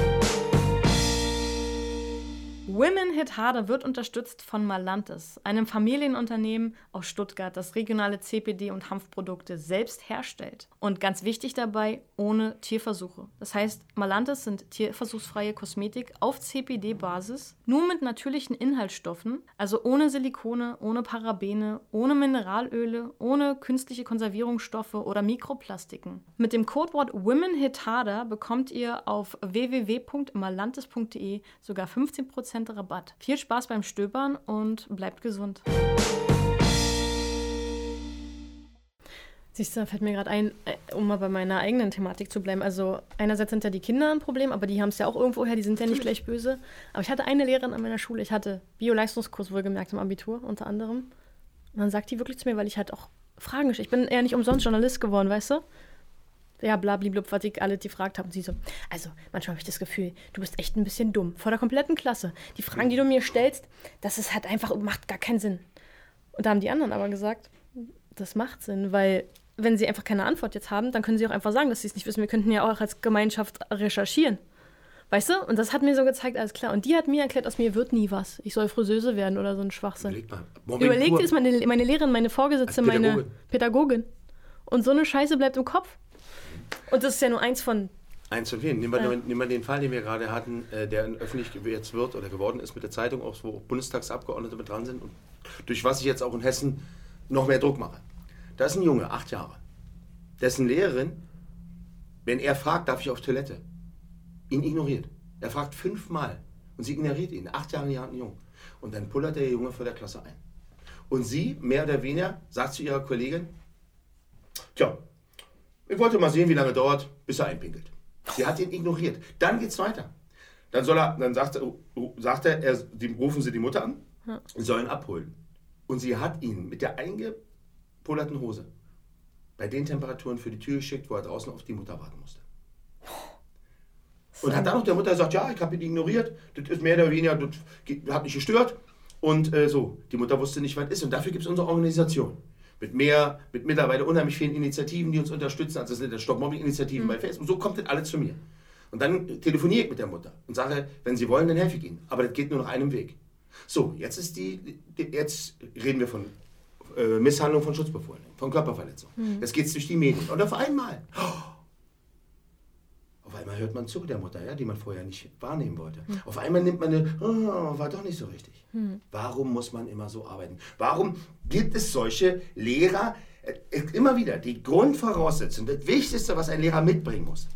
Speaker 1: Women Hit Harder wird unterstützt von Malantis, einem Familienunternehmen aus Stuttgart, das regionale C B D- und Hanfprodukte selbst herstellt. Und ganz wichtig dabei, ohne Tierversuche. Das heißt, Malantis sind tierversuchsfreie Kosmetik auf C B D-Basis, nur mit natürlichen Inhaltsstoffen, also ohne Silikone, ohne Parabene, ohne Mineralöle, ohne künstliche Konservierungsstoffe oder Mikroplastiken. Mit dem Codewort Women Hit Harder bekommt ihr auf w w w punkt malantis punkt de sogar fünfzehn Prozent Rabatt. Viel Spaß beim Stöbern und bleibt gesund. Siehst du, da fällt mir gerade ein, um mal bei meiner eigenen Thematik zu bleiben. Also einerseits sind ja die Kinder ein Problem, aber die haben es ja auch irgendwoher, die sind ja nicht gleich böse. Aber ich hatte eine Lehrerin an meiner Schule, ich hatte Bio-Leistungskurs wohlgemerkt im Abitur unter anderem. Und dann sagt die wirklich zu mir, weil ich halt auch Fragen gestellt, ich bin eher nicht umsonst Journalist geworden, weißt du? Ja, blablablub, was ich alle die gefragt habe. Und sie so, also manchmal habe ich das Gefühl, du bist echt ein bisschen dumm. Vor der kompletten Klasse. Die Fragen, die du mir stellst, das ist halt einfach, macht gar keinen Sinn. Und da haben die anderen aber gesagt, das macht Sinn, weil wenn sie einfach keine Antwort jetzt haben, dann können sie auch einfach sagen, dass sie es nicht wissen. Wir könnten ja auch als Gemeinschaft recherchieren. Weißt du? Und das hat mir so gezeigt, alles klar. Und die hat mir erklärt, aus mir wird nie was. Ich soll Friseuse werden oder so ein Schwachsinn.
Speaker 2: Überleg mal.
Speaker 1: Überlegt ist meine, meine Lehrerin, meine Vorgesetzte, meine Pädagogin. Und so eine Scheiße bleibt im Kopf. Und das ist ja nur eins von...
Speaker 2: Eins von vielen. Nimm mal, äh. nimm mal den Fall, den wir gerade hatten, äh, der öffentlich jetzt wird oder geworden ist mit der Zeitung, auch wo Bundestagsabgeordnete mit dran sind und durch was ich jetzt auch in Hessen noch mehr Druck mache. Da ist ein Junge, acht Jahre, dessen Lehrerin, wenn er fragt, darf ich auf Toilette, ihn ignoriert. Er fragt fünfmal und sie ignoriert ihn, acht Jahre jung. Und dann pullert der Junge vor der Klasse ein. Und sie, mehr oder weniger, sagt zu ihrer Kollegin, tja, ich wollte mal sehen, wie lange dauert, bis er einpinkelt. Sie hat ihn ignoriert. Dann geht's weiter. Dann soll er, dann sagt er, sagt er, er die, rufen Sie die Mutter an, ja. Sie sollen ihn abholen. Und sie hat ihn mit der eingepullerten Hose bei den Temperaturen für die Tür geschickt, wo er draußen auf die Mutter warten musste. Und hat dann noch der Mutter gesagt, ja, ich habe ihn ignoriert, das ist mehr oder weniger, das hat mich gestört. Und äh, so, die Mutter wusste nicht, was ist. Und dafür gibt es unsere Organisation. Mit mehr, mit mittlerweile unheimlich vielen Initiativen, die uns unterstützen. Also das sind Stop-Mobbing-Initiativen mhm. bei Facebook. So kommt das alles zu mir. Und dann telefoniere ich mit der Mutter und sage, wenn Sie wollen, dann helfe ich Ihnen. Aber das geht nur noch einem Weg. So, jetzt ist die, die jetzt reden wir von äh, Misshandlung von Schutzbefohlenen, von Körperverletzung. Mhm. Jetzt geht es durch die Medien. Und auf einmal, oh, auf einmal hört man zu der Mutter, ja, die man vorher nicht wahrnehmen wollte. Mhm. Auf einmal nimmt man eine, oh, war doch nicht so richtig. Mhm. Warum muss man immer so arbeiten? Warum gibt es solche Lehrer? Äh, immer wieder, die Grundvoraussetzung, das Wichtigste, was ein Lehrer mitbringen muss,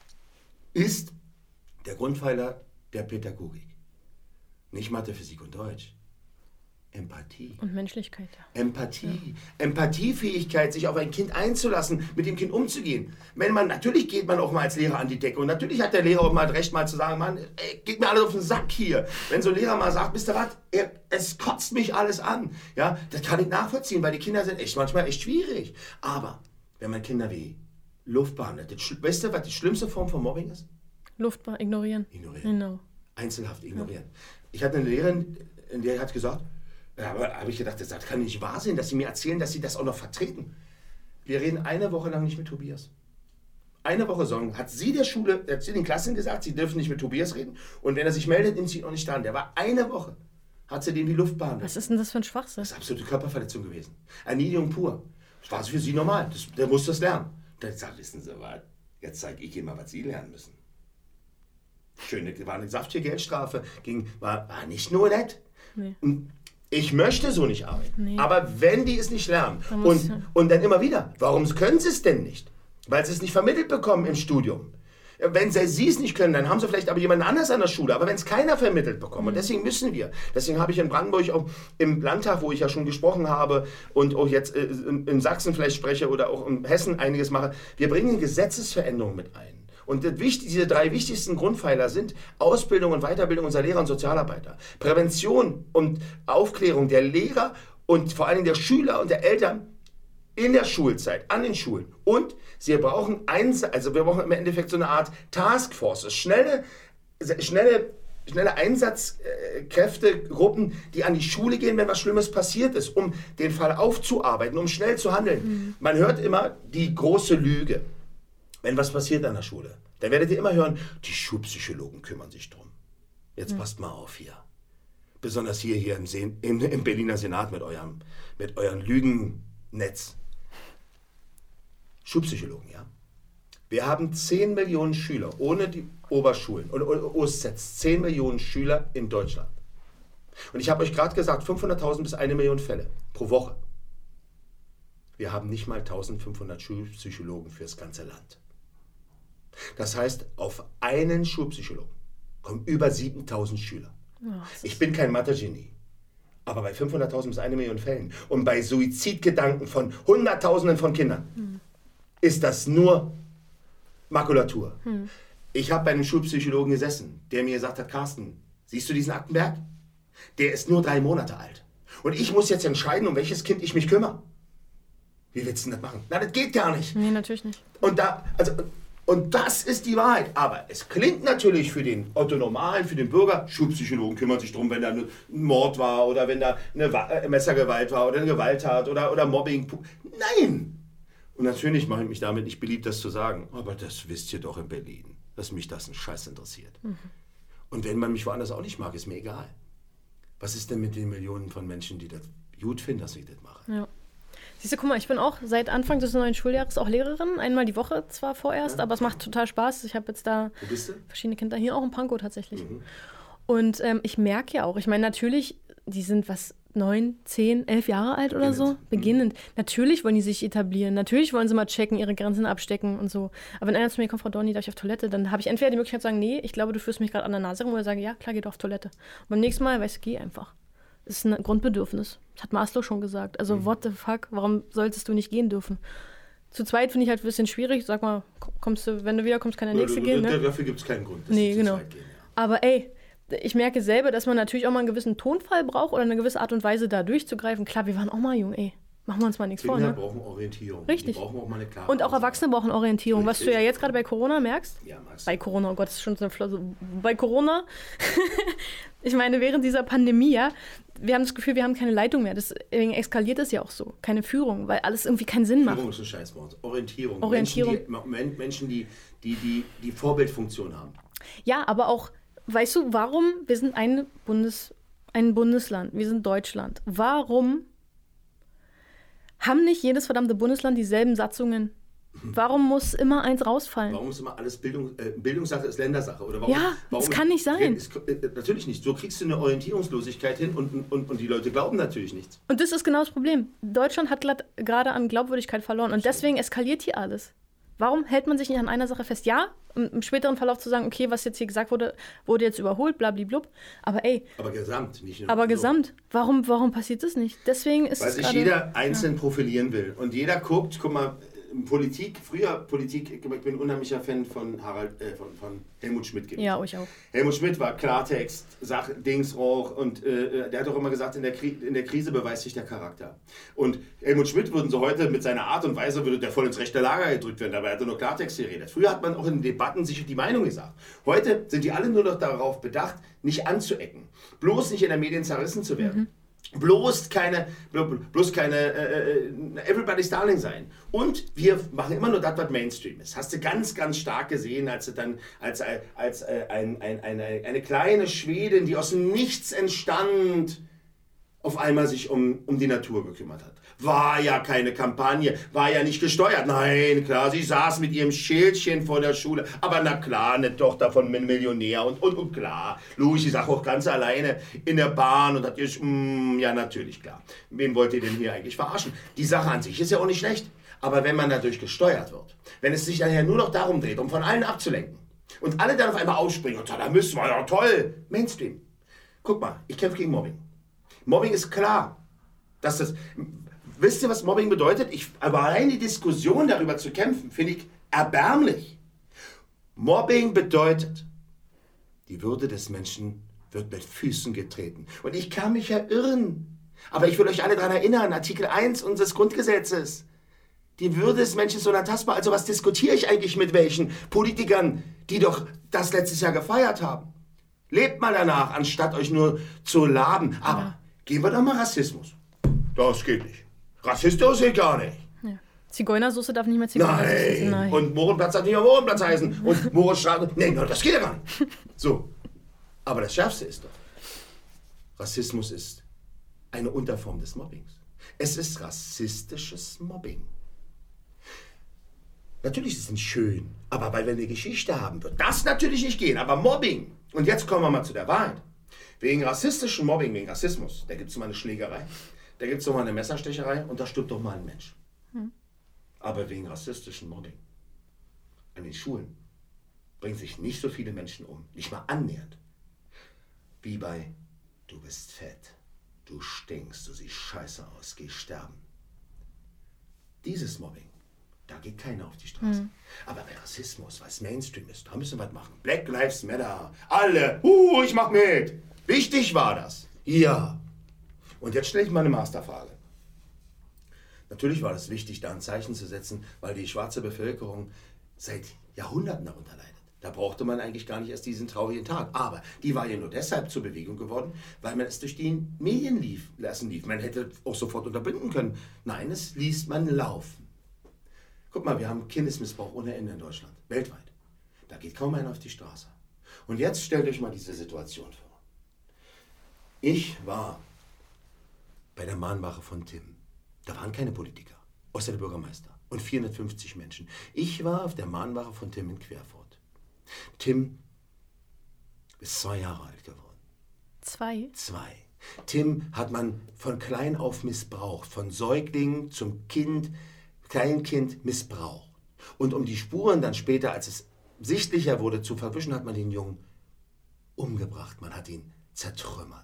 Speaker 2: ist der Grundpfeiler der Pädagogik. Nicht Mathe, Physik und Deutsch. Empathie.
Speaker 1: Und Menschlichkeit. Ja.
Speaker 2: Empathie. Ja. Empathiefähigkeit, sich auf ein Kind einzulassen, mit dem Kind umzugehen. Wenn man, natürlich geht man auch mal als Lehrer an die Decke. Und natürlich hat der Lehrer auch mal recht, mal zu sagen, Mann, ey, geht mir alles auf den Sack hier. Wenn so ein Lehrer mal sagt, wisst ihr was, es kotzt mich alles an. Ja, das kann ich nachvollziehen, weil die Kinder sind echt manchmal echt schwierig. Aber wenn man Kinder wie Luft behandelt, das, weißt du, was die schlimmste Form von Mobbing ist?
Speaker 1: Luft ignorieren.
Speaker 2: Ignorieren.
Speaker 1: Genau.
Speaker 2: Einzelhaft ignorieren. Ja. Ich hatte eine Lehrerin, in der hat gesagt, ja, aber habe ich gedacht, das kann nicht wahr sein, dass sie mir erzählen, dass sie das auch noch vertreten. Wir reden eine Woche lang nicht mit Tobias. Eine Woche lang hat sie der Schule, hat sie den Klassen gesagt, sie dürfen nicht mit Tobias reden. Und wenn er sich meldet, nimmt sie ihn auch nicht dran. Der war eine Woche, hat sie den wie Luft behandelt.
Speaker 1: Was ist denn das für ein Schwachsinn?
Speaker 2: Das ist absolute Körperverletzung gewesen. Erniedrigung pur. Das war für sie normal. Das, der muss das lernen. Dann sagt, wissen Sie was, jetzt zeige ich Ihnen mal, was Sie lernen müssen. Schöne, war eine saftige Geldstrafe, ging, war, war nicht nur nett.
Speaker 1: Nee.
Speaker 2: Ich möchte so nicht arbeiten.
Speaker 1: Nee.
Speaker 2: Aber wenn die es nicht lernen und,
Speaker 1: ja.
Speaker 2: und dann immer wieder, warum können sie es denn nicht? Weil sie es nicht vermittelt bekommen im Studium. Wenn sie, sie es nicht können, dann haben sie vielleicht aber jemanden anders an der Schule. Aber wenn es keiner vermittelt bekommt, mhm. und deswegen müssen wir, deswegen habe ich in Brandenburg auch im Landtag, wo ich ja schon gesprochen habe und auch jetzt äh, in, in Sachsen vielleicht spreche oder auch in Hessen einiges mache, wir bringen Gesetzesveränderungen mit ein. Und diese drei wichtigsten Grundpfeiler sind Ausbildung und Weiterbildung unserer Lehrer und Sozialarbeiter, Prävention und Aufklärung der Lehrer und vor allem der Schüler und der Eltern in der Schulzeit, an den Schulen. Und sie brauchen eins, also wir brauchen im Endeffekt so eine Art Taskforces, schnelle, schnelle, schnelle Einsatzkräftegruppen, die an die Schule gehen, wenn was Schlimmes passiert ist, um den Fall aufzuarbeiten, um schnell zu handeln. Mhm. Man hört immer die große Lüge. Wenn was passiert an der Schule, dann werdet ihr immer hören, die Schulpsychologen kümmern sich drum. Jetzt mhm. passt mal auf hier. Besonders hier, hier im, Se- im, im Berliner Senat mit eurem, mit eurem Lügennetz. Schulpsychologen, ja. Wir haben zehn Millionen Schüler, ohne die Oberschulen und O S Zs, zehn Millionen Schüler in Deutschland. Und ich habe euch gerade gesagt, fünfhunderttausend bis eine Million Fälle pro Woche. Wir haben nicht mal eintausendfünfhundert Schulpsychologen für das ganze Land. Das heißt, auf einen Schulpsychologen kommen über siebentausend Schüler. Oh, ich bin kein Mathe-Genie, aber bei fünfhunderttausend bis eine Million Fällen und bei Suizidgedanken von Hunderttausenden von Kindern hm. ist das nur Makulatur. Hm. Ich habe bei einem Schulpsychologen gesessen, der mir gesagt hat, Carsten, siehst du diesen Aktenberg? Der ist nur drei Monate alt. Und ich muss jetzt entscheiden, um welches Kind ich mich kümmere. Wie willst du das machen? Na, das geht gar nicht.
Speaker 1: Nee, natürlich nicht.
Speaker 2: Und da, also, und das ist die Wahrheit. Aber es klingt natürlich für den Otto-Normalen, für den Bürger, Schulpsychologen kümmern sich darum, wenn da ein Mord war oder wenn da eine Messergewalt war oder eine Gewalttat oder, oder Mobbing. Nein! Und natürlich mache ich mich damit nicht beliebt, das zu sagen. Aber das wisst ihr doch in Berlin, dass mich das ein Scheiß interessiert. Mhm. Und wenn man mich woanders auch nicht mag, ist mir egal. Was ist denn mit den Millionen von Menschen, die das gut finden, dass ich das mache?
Speaker 1: Ja. Siehst du, guck mal, ich bin auch seit Anfang des neuen Schuljahres auch Lehrerin. Einmal die Woche zwar vorerst, ja. aber es macht total Spaß. Ich habe jetzt da
Speaker 2: Wo bist du?
Speaker 1: verschiedene Kinder. Hier auch in Pankow tatsächlich.
Speaker 2: Mhm.
Speaker 1: Und ähm, ich merke ja auch, ich meine natürlich, die sind was, neun, zehn, elf Jahre alt oder
Speaker 2: Beginnend.
Speaker 1: so. Beginnend. Mhm. Natürlich wollen die sich etablieren. Natürlich wollen sie mal checken, ihre Grenzen abstecken und so. Aber wenn einer zu mir kommt, Frau Dorni, darf ich auf Toilette? Dann habe ich entweder die Möglichkeit zu sagen, nee, ich glaube, du führst mich gerade an der Nase rum, oder sage, ja, klar, geh doch auf Toilette. Und beim nächsten Mal, weißt du, geh einfach. Das ist ein Grundbedürfnis. Das hat Maslow schon gesagt. Also, mhm. what the fuck, warum solltest du nicht gehen dürfen? Zu zweit finde ich halt ein bisschen schwierig. Sag mal, kommst du, wenn du wiederkommst, kann der
Speaker 2: ja,
Speaker 1: Nächste
Speaker 2: du,
Speaker 1: gehen. Ne?
Speaker 2: Dafür gibt es keinen Grund, dass
Speaker 1: nee,
Speaker 2: sie
Speaker 1: genau.
Speaker 2: zu zweit gehen. Ja.
Speaker 1: Aber ey, ich merke selber, dass man natürlich auch mal einen gewissen Tonfall braucht oder eine gewisse Art und Weise, da durchzugreifen. Klar, wir waren auch mal jung, ey. Machen wir uns mal nichts
Speaker 2: Kinder
Speaker 1: vor, ne?
Speaker 2: brauchen Orientierung.
Speaker 1: Richtig.
Speaker 2: Die brauchen auch mal eine klare
Speaker 1: Und auch
Speaker 2: Aussage.
Speaker 1: Erwachsene brauchen Orientierung.
Speaker 2: Richtig.
Speaker 1: Was du ja jetzt gerade bei Corona merkst.
Speaker 2: Ja, Max.
Speaker 1: Bei Corona, oh Gott, das ist schon so eine Flosse. Bei Corona, ich meine, während dieser Pandemie, ja, wir haben das Gefühl, wir haben keine Leitung mehr. Deswegen eskaliert es ja auch so. Keine Führung, weil alles irgendwie keinen Sinn macht.
Speaker 2: Führung ist ein Scheißwort. Orientierung.
Speaker 1: Orientierung.
Speaker 2: Menschen, die, Menschen, die, die, die, die Vorbildfunktion haben.
Speaker 1: Ja, aber auch, weißt du, warum? Wir sind ein, Bundes, ein Bundesland. Wir sind Deutschland. Warum haben nicht jedes verdammte Bundesland dieselben Satzungen? Warum muss immer eins rausfallen?
Speaker 2: Warum ist immer alles Bildung, äh, Bildungssache ist Ländersache? Oder warum,
Speaker 1: ja,
Speaker 2: warum
Speaker 1: das kann nicht sein.
Speaker 2: Ist, äh, natürlich nicht. So kriegst du eine Orientierungslosigkeit hin und, und, und die Leute glauben natürlich nichts.
Speaker 1: Und das ist genau das Problem. Deutschland hat gerade an Glaubwürdigkeit verloren und deswegen eskaliert hier alles. Warum hält man sich nicht an einer Sache fest? Ja, im, im späteren Verlauf zu sagen, okay, was jetzt hier gesagt wurde, wurde jetzt überholt, blablablub. Aber ey.
Speaker 2: Aber gesamt, nicht nur.
Speaker 1: Aber so. gesamt. Warum, warum passiert das nicht? Deswegen ist
Speaker 2: Weil
Speaker 1: es
Speaker 2: sich
Speaker 1: grade,
Speaker 2: jeder einzeln
Speaker 1: ja.
Speaker 2: profilieren will. Und jeder guckt, guck mal, Politik, früher Politik, ich bin ein unheimlicher Fan von, Harald, äh, von, von Helmut Schmidt gewesen.
Speaker 1: Ja, ich auch.
Speaker 2: Helmut Schmidt war Klartext, Sach, Dingsroch und äh, der hat auch immer gesagt, in der, Kri- in der Krise beweist sich der Charakter. Und Helmut Schmidt würden so heute mit seiner Art und Weise, würde der voll ins rechte Lager gedrückt werden, dabei hat er nur Klartext geredet. Früher hat man auch in Debatten sich die Meinung gesagt. Heute sind die alle nur noch darauf bedacht, nicht anzuecken. Bloß nicht in der Medien zerrissen zu werden. Mhm. Bloß keine, bloß keine äh, Everybody's Darling sein. Und wir machen immer nur das, was Mainstream ist. Hast du ganz, ganz stark gesehen, als du dann als, als, als äh, ein, ein, eine, eine kleine Schwedin, die aus dem Nichts entstand, auf einmal sich um, um die Natur gekümmert hat. War ja keine Kampagne, war ja nicht gesteuert. Nein, klar, sie saß mit ihrem Schildchen vor der Schule. Aber na klar, eine Tochter von einem Millionär und, und, und klar. Louis, sie saß auch ganz alleine in der Bahn und hat gesagt, mm, ja natürlich, klar. Wen wollt ihr denn hier eigentlich verarschen? Die Sache an sich ist ja auch nicht schlecht. Aber wenn man dadurch gesteuert wird, wenn es sich daher nur noch darum dreht, um von allen abzulenken und alle dann auf einmal aufspringen und sagen, da müssen wir ja toll, Mainstream. Guck mal, ich kämpfe gegen Mobbing. Mobbing ist klar, dass das... Wisst ihr, was Mobbing bedeutet? Ich, aber allein die Diskussion darüber zu kämpfen, finde ich erbärmlich. Mobbing bedeutet, die Würde des Menschen wird mit Füßen getreten. Und ich kann mich ja irren. Aber ich will euch alle daran erinnern, Artikel eins unseres Grundgesetzes. Die Würde des Menschen ist unantastbar. Also was diskutiere ich eigentlich mit welchen Politikern, die doch das letztes Jahr gefeiert haben? Lebt mal danach, anstatt euch nur zu laben. Aber ja. Gehen wir doch mal Rassismus. Das geht nicht. Rassistisch geht gar nicht. Ja.
Speaker 1: Zigeunersoße darf nicht mehr Zigeunersoße
Speaker 2: heißen. Nein. Und Mohrenplatz darf nicht mehr Mohrenplatz heißen. Und Mohrenstraße. Nee, das geht ja gar nicht. So. Aber das Schärfste ist doch, Rassismus ist eine Unterform des Mobbings. Es ist rassistisches Mobbing. Natürlich ist es nicht schön, aber weil wir eine Geschichte haben, wird das natürlich nicht gehen. Aber Mobbing, und jetzt kommen wir mal zu der Wahrheit. Wegen rassistischem Mobbing, wegen Rassismus, da gibt es mal eine Schlägerei. Da gibt es doch mal eine Messerstecherei und da stirbt doch mal ein Mensch. Hm. Aber wegen rassistischem Mobbing an den Schulen bringen sich nicht so viele Menschen um. Nicht mal annähernd. Wie bei, du bist fett, du stinkst, du siehst scheiße aus, geh sterben. Dieses Mobbing, da geht keiner auf die Straße. Hm. Aber bei Rassismus, was Mainstream ist, da müssen wir was machen. Black Lives Matter, alle, uh, ich mach mit. Wichtig war das. Ja. Und jetzt stelle ich mal eine Masterfrage. Natürlich war es wichtig, da ein Zeichen zu setzen, weil die schwarze Bevölkerung seit Jahrhunderten darunter leidet. Da brauchte man eigentlich gar nicht erst diesen traurigen Tag. Aber die war ja nur deshalb zur Bewegung geworden, weil man es durch die Medien lief, lassen lief. Man hätte auch sofort unterbinden können. Nein, es ließ man laufen. Guck mal, wir haben Kindesmissbrauch ohne Ende in Deutschland, weltweit. Da geht kaum einer auf die Straße. Und jetzt stellt euch mal diese Situation vor. Ich war bei der Mahnwache von Tim. Da waren keine Politiker, außer der Bürgermeister und vierhundertfünfzig Menschen. Ich war auf der Mahnwache von Tim in Querfurt. Tim ist zwei Jahre alt geworden.
Speaker 1: Zwei?
Speaker 2: Zwei. Tim hat man von klein auf missbraucht, von Säugling zum Kind, Kleinkind missbraucht. Und um die Spuren dann später, als es sichtlicher wurde, zu verwischen, hat man den Jungen umgebracht. Man hat ihn zertrümmert.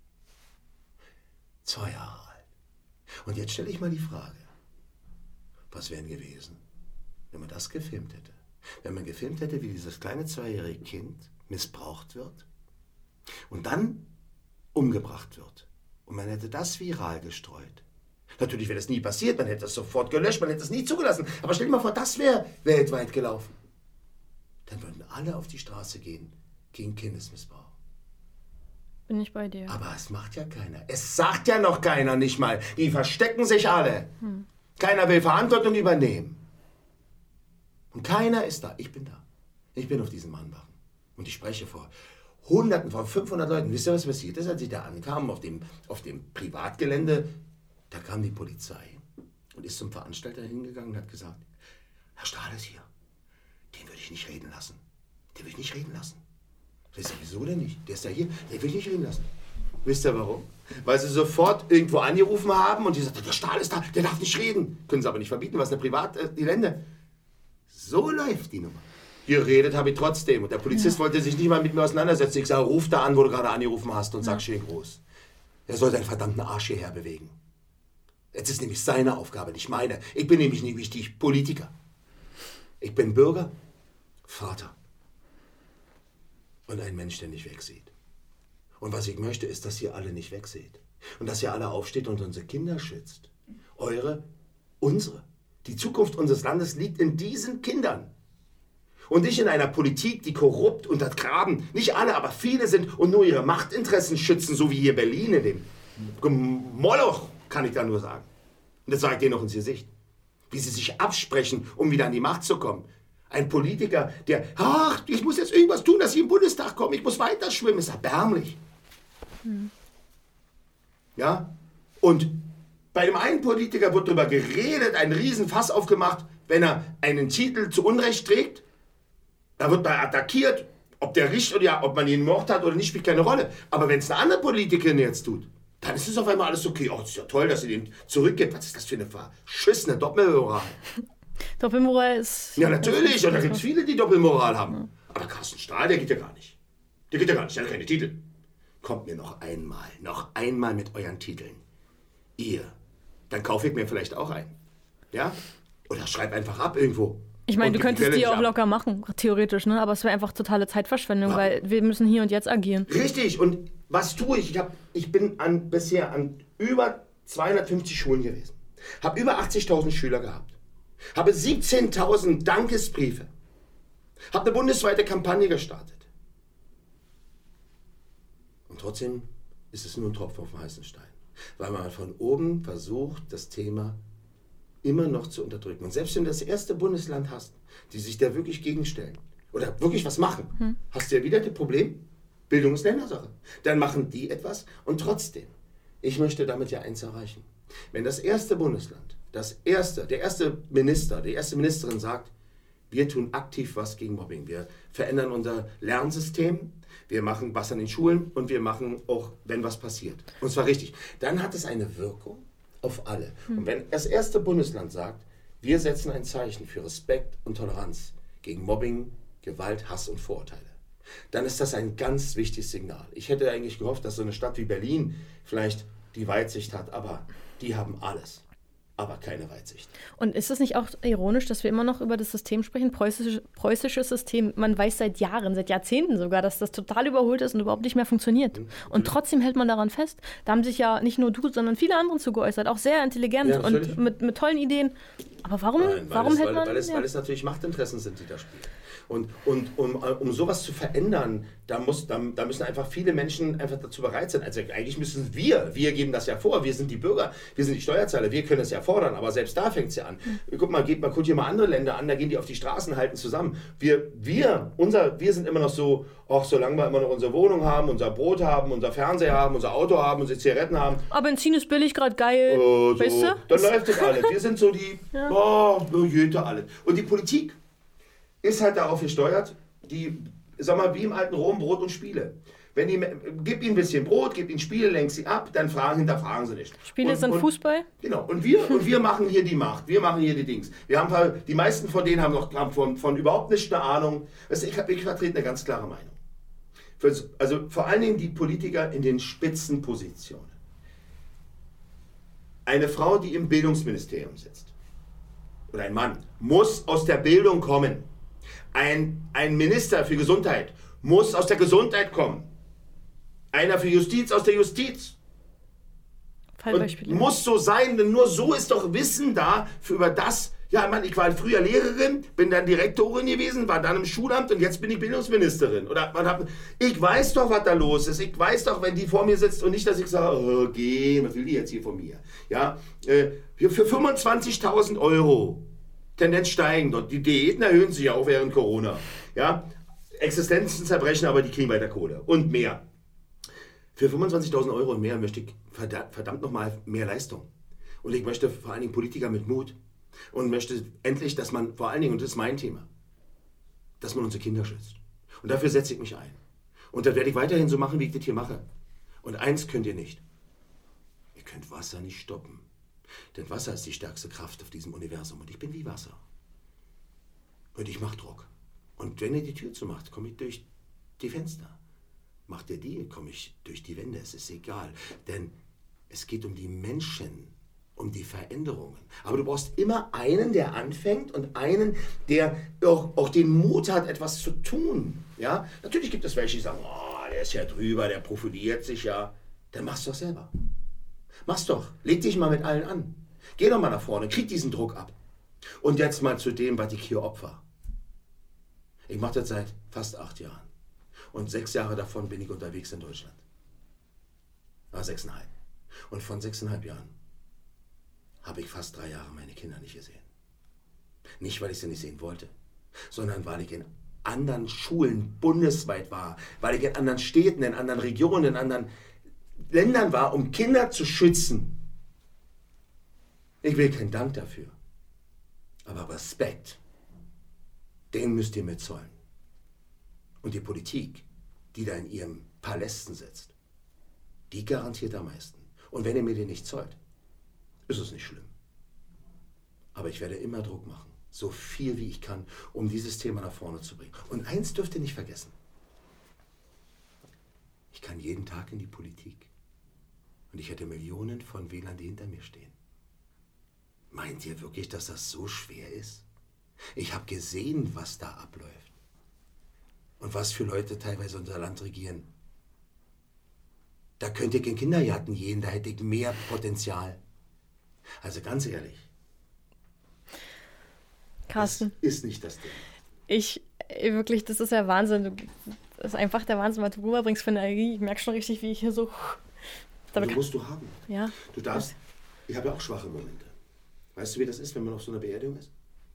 Speaker 2: Zwei Jahre alt. Und jetzt stelle ich mal die Frage, was wäre gewesen, wenn man das gefilmt hätte? Wenn man gefilmt hätte, wie dieses kleine zweijährige Kind missbraucht wird und dann umgebracht wird. Und man hätte das viral gestreut. Natürlich wäre das nie passiert, man hätte das sofort gelöscht, man hätte das nie zugelassen. Aber stell dir mal vor, das wäre weltweit gelaufen. Dann würden alle auf die Straße gehen gegen Kindesmissbrauch.
Speaker 1: Bin ich bei dir.
Speaker 2: Aber es macht ja keiner. Es sagt ja noch keiner, nicht mal. Die verstecken sich alle. Hm. Keiner will Verantwortung übernehmen. Und keiner ist da. Ich bin da. Ich bin auf diesen Mahnwachen. Und ich spreche vor Hunderten, vor fünfhundert Leuten. Wisst ihr, was passiert ist, als ich da ankam, auf dem, auf dem Privatgelände? Da kam die Polizei und ist zum Veranstalter hingegangen und hat gesagt, Herr Stahl ist hier. Den würde ich nicht reden lassen. Den würde ich nicht reden lassen. Ich sage, wieso denn nicht? Der ist ja hier, der will ich nicht reden lassen. Wisst ihr warum? Weil sie sofort irgendwo angerufen haben und die sagten, der Stahl ist da, der darf nicht reden. Können sie aber nicht verbieten, was eine Privatgelände. So läuft die Nummer. Geredet habe ich trotzdem. Und der Polizist ja. wollte sich nicht mal mit mir auseinandersetzen. Ich sage, ruf da an, wo du gerade angerufen hast und ja. sag schön groß. Er soll seinen verdammten Arsch hierher bewegen. Jetzt ist nämlich seine Aufgabe, nicht meine. Ich bin nämlich nicht wichtig Politiker. Ich bin Bürger, Vater und ein Mensch, der nicht wegsieht. Und was ich möchte, ist, dass ihr alle nicht wegseht. Und dass ihr alle aufsteht und unsere Kinder schützt. Eure, unsere. Die Zukunft unseres Landes liegt in diesen Kindern. Und nicht in einer Politik, die korrupt untergraben, nicht alle, aber viele sind und nur ihre Machtinteressen schützen, so wie hier Berlin in dem Moloch, kann ich da nur sagen. Und das sage ich denen noch ins Gesicht. Wie sie sich absprechen, um wieder an die Macht zu kommen. Ein Politiker, der, ach, ich muss jetzt irgendwas tun, dass ich im Bundestag komme, ich muss weiter schwimmen, ist erbärmlich. Hm. Ja? Und bei dem einen Politiker wird darüber geredet, ein Riesenfass aufgemacht, wenn er einen Titel zu Unrecht trägt. Da wird man attackiert, ob der riecht oder ja, ob man ihn mord hat oder nicht, spielt keine Rolle. Aber wenn es eine andere Politikerin jetzt tut, dann ist es auf einmal alles okay. Oh, das ist ja toll, dass sie den zurückgibt. Was ist das für eine verschissene Doppelmoral?
Speaker 1: Doppelmoral ist...
Speaker 2: Ja, natürlich. Und da gibt es viele, die Doppelmoral haben. Ja. Aber Carsten Stahl, der geht ja gar nicht. Der geht ja gar nicht, der hat keine Titel. Kommt mir noch einmal, noch einmal mit euren Titeln. Ihr. Dann kaufe ich mir vielleicht auch einen. Ja? Oder schreib einfach ab irgendwo.
Speaker 1: Ich meine, du könntest die auch ab. locker machen, theoretisch, ne? Aber es wäre einfach totale Zeitverschwendung, ja. weil wir müssen hier und jetzt agieren.
Speaker 2: Richtig. Und was tue ich? Ich, hab, ich bin an, bisher an über zweihundertfünfzig Schulen gewesen. Habe über achtzigtausend Schüler gehabt. Habe siebzehntausend Dankesbriefe. Habe eine bundesweite Kampagne gestartet. Und trotzdem ist es nur ein Tropfen auf dem heißen Stein. Weil man von oben versucht, das Thema immer noch zu unterdrücken. Und selbst wenn du das erste Bundesland hast, die sich da wirklich gegenstellen oder wirklich was machen, hm. hast du ja wieder das Problem, Bildung ist Ländersache. Dann machen die etwas und trotzdem, ich möchte damit ja eins erreichen. Wenn das erste Bundesland, das erste, der erste Minister, die erste Ministerin sagt, wir tun aktiv was gegen Mobbing, wir verändern unser Lernsystem, wir machen was an den Schulen und wir machen auch, wenn was passiert. Und zwar richtig. Dann hat es eine Wirkung auf alle. Und wenn das erste Bundesland sagt, wir setzen ein Zeichen für Respekt und Toleranz gegen Mobbing, Gewalt, Hass und Vorurteile, dann ist das ein ganz wichtiges Signal. Ich hätte eigentlich gehofft, dass so eine Stadt wie Berlin vielleicht die Weitsicht hat, aber die haben alles, aber keine Weitsicht.
Speaker 1: Und ist es nicht auch ironisch, dass wir immer noch über das System sprechen, preußische, preußisches System? Man weiß seit Jahren, seit Jahrzehnten sogar, dass das total überholt ist und überhaupt nicht mehr funktioniert. Mhm. Und trotzdem hält man daran fest. Da haben sich ja nicht nur du, sondern viele andere zu geäußert, auch sehr intelligent ja, und mit, mit tollen Ideen. Aber warum,
Speaker 2: Nein, weil
Speaker 1: warum
Speaker 2: es,
Speaker 1: hält
Speaker 2: weil,
Speaker 1: man...
Speaker 2: Weil es,
Speaker 1: ja.
Speaker 2: weil es natürlich Machtinteressen sind, die da spielen. Und, und um, um sowas zu verändern, da, muss, da, da müssen einfach viele Menschen einfach dazu bereit sein. Also eigentlich müssen wir, wir geben das ja vor, wir sind die Bürger, wir sind die Steuerzahler, wir können das ja fordern, aber selbst da fängt es ja an. Mhm. Guck mal, geht mal, guck dir mal andere Länder an, da gehen die auf die Straßen, halten zusammen. Wir, wir, unser, wir sind immer noch so, ach, solange wir immer noch unsere Wohnung haben, unser Brot haben, unser Fernseher haben, unser Auto haben, unsere Zigaretten haben.
Speaker 1: Aber Benzin ist billig, gerade geil,
Speaker 2: oh, so,
Speaker 1: weißt du?
Speaker 2: Dann läuft das alles. Wir sind so die, ja. oh, Jöte alles. Und die Politik ist halt darauf gesteuert, die, sag mal, wie im alten Rom, Brot und Spiele. Wenn die, gib ihnen ein bisschen Brot, gib ihnen Spiele, lenk sie ab, dann fragen, hinterfragen sie nicht.
Speaker 1: Spiele sind Fußball?
Speaker 2: Genau. Und wir, und wir machen hier die Macht, wir machen hier die Dings. Wir haben, die meisten von denen haben noch haben von, von überhaupt nicht eine Ahnung. Also ich, ich vertrete eine ganz klare Meinung. Für, also vor allen Dingen die Politiker in den Spitzenpositionen. Eine Frau, die im Bildungsministerium sitzt, oder ein Mann, muss aus der Bildung kommen. Ein, ein Minister für Gesundheit muss aus der Gesundheit kommen. Einer für Justiz aus der Justiz.
Speaker 1: Fallbeispiele.
Speaker 2: Muss so sein, denn nur so ist doch Wissen da für über das. Ja, Mann, ich war früher Lehrerin, bin dann Direktorin gewesen, war dann im Schulamt und jetzt bin ich Bildungsministerin. Oder man hat, ich weiß doch, was da los ist. Ich weiß doch, wenn die vor mir sitzt und nicht, dass ich sage, oh, geh, was will die jetzt hier von mir? Ja, äh, für fünfundzwanzigtausend Euro. Tendenz steigend und die Diäten erhöhen sich ja auch während Corona. Ja? Existenzen zerbrechen, aber die kriegen weiter Kohle und mehr. Für fünfundzwanzigtausend Euro und mehr möchte ich verdammt nochmal mehr Leistung. Und ich möchte vor allen Dingen Politiker mit Mut und möchte endlich, dass man vor allen Dingen, und das ist mein Thema, dass man unsere Kinder schützt. Und dafür setze ich mich ein. Und das werde ich weiterhin so machen, wie ich das hier mache. Und eins könnt ihr nicht. Ihr könnt Wasser nicht stoppen. Denn Wasser ist die stärkste Kraft auf diesem Universum und ich bin wie Wasser. Und ich mache Druck. Und wenn er die Tür zumacht, komme ich durch die Fenster. Macht er die, komme ich durch die Wände. Es ist egal. Denn es geht um die Menschen, um die Veränderungen. Aber du brauchst immer einen, der anfängt und einen, der auch, auch den Mut hat, etwas zu tun. Ja? Natürlich gibt es welche, die sagen, oh, der ist ja drüber, der profiliert sich ja. Dann mach's doch selber. Mach's doch. Leg dich mal mit allen an. Geh doch mal nach vorne, krieg diesen Druck ab. Und jetzt mal zu dem, was ich hier opfer. Ich mache das seit fast acht Jahren. Und sechs Jahre davon bin ich unterwegs in Deutschland. Ah, sechseinhalb. Und von sechseinhalb Jahren habe ich fast drei Jahre meine Kinder nicht gesehen. Nicht, weil ich sie nicht sehen wollte, sondern weil ich in anderen Schulen bundesweit war, weil ich in anderen Städten, in anderen Regionen, in anderen Ländern war, um Kinder zu schützen. Ich will keinen Dank dafür. Aber Respekt, den müsst ihr mir zollen. Und die Politik, die da in ihren Palästen sitzt, die garantiert am meisten. Und wenn ihr mir den nicht zollt, ist es nicht schlimm. Aber ich werde immer Druck machen, so viel wie ich kann, um dieses Thema nach vorne zu bringen. Und eins dürft ihr nicht vergessen. Ich kann jeden Tag in die Politik. Und ich hätte Millionen von Wählern, die hinter mir stehen. Meint ihr wirklich, dass das so schwer ist? Ich habe gesehen, was da abläuft. Und was für Leute teilweise unser Land regieren. Da könnte ich in Kindergärten gehen, da hätte ich mehr Potenzial. Also ganz ehrlich.
Speaker 1: Carsten.
Speaker 2: Das ist nicht das Ding.
Speaker 1: Ich, wirklich, das ist ja Wahnsinn. Du, das ist einfach der Wahnsinn, was du rüberbringst für eine Energie. Ich merke schon richtig, wie ich hier so...
Speaker 2: Das musst du haben.
Speaker 1: Ja.
Speaker 2: Du darfst... Ich habe ja auch schwache Momente. Weißt du, wie das ist, wenn man auf so einer Beerdigung ist?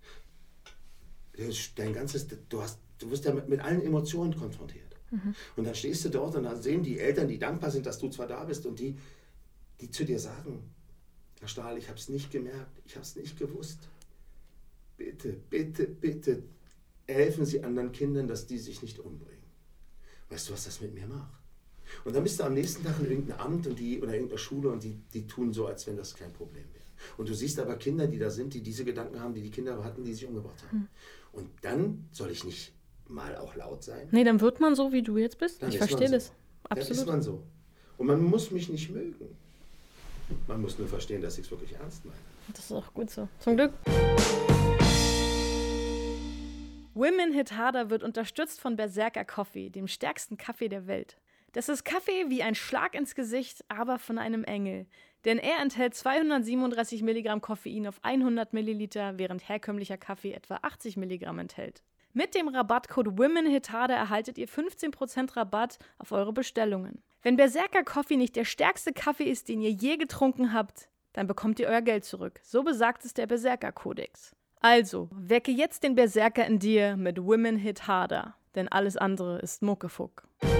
Speaker 2: Dein ganzes... Du hast... Du wirst ja mit, mit allen Emotionen konfrontiert. Mhm. Und dann stehst du dort und dann sehen die Eltern, die dankbar sind, dass du zwar da bist und die, die zu dir sagen, Herr Stahl, ich habe es nicht gemerkt, ich habe es nicht gewusst. Bitte, bitte, bitte helfen Sie anderen Kindern, dass die sich nicht umbringen. Weißt du, was das mit mir macht? Und dann bist du am nächsten Tag in irgendeinem Amt und die, oder irgendeiner Schule und die, die tun so, als wenn das kein Problem wäre. Und du siehst aber Kinder, die da sind, die diese Gedanken haben, die die Kinder hatten, die sich umgebracht haben. Mhm. Und dann soll ich nicht mal auch laut sein.
Speaker 1: Nee, dann wird man so, wie du jetzt bist. Dann ich verstehe so. Das. Absolut.
Speaker 2: Dann ist man so. Und man muss mich nicht mögen. Man muss nur verstehen, dass ich es wirklich ernst meine.
Speaker 1: Das ist auch gut so. Zum Glück. Women Hit Harder wird unterstützt von Berserker Coffee, dem stärksten Kaffee der Welt. Das ist Kaffee wie ein Schlag ins Gesicht, aber von einem Engel. Denn er enthält zweihundertsiebenunddreißig Milligramm Koffein auf hundert Milliliter, während herkömmlicher Kaffee etwa achtzig Milligramm enthält. Mit dem Rabattcode WomenHitHarder erhaltet ihr fünfzehn Prozent Rabatt auf eure Bestellungen. Wenn Berserker Coffee nicht der stärkste Kaffee ist, den ihr je getrunken habt, dann bekommt ihr euer Geld zurück. So besagt es der Berserker-Kodex. Also, wecke jetzt den Berserker in dir mit Women Hit Harder, denn alles andere ist Muckefuck.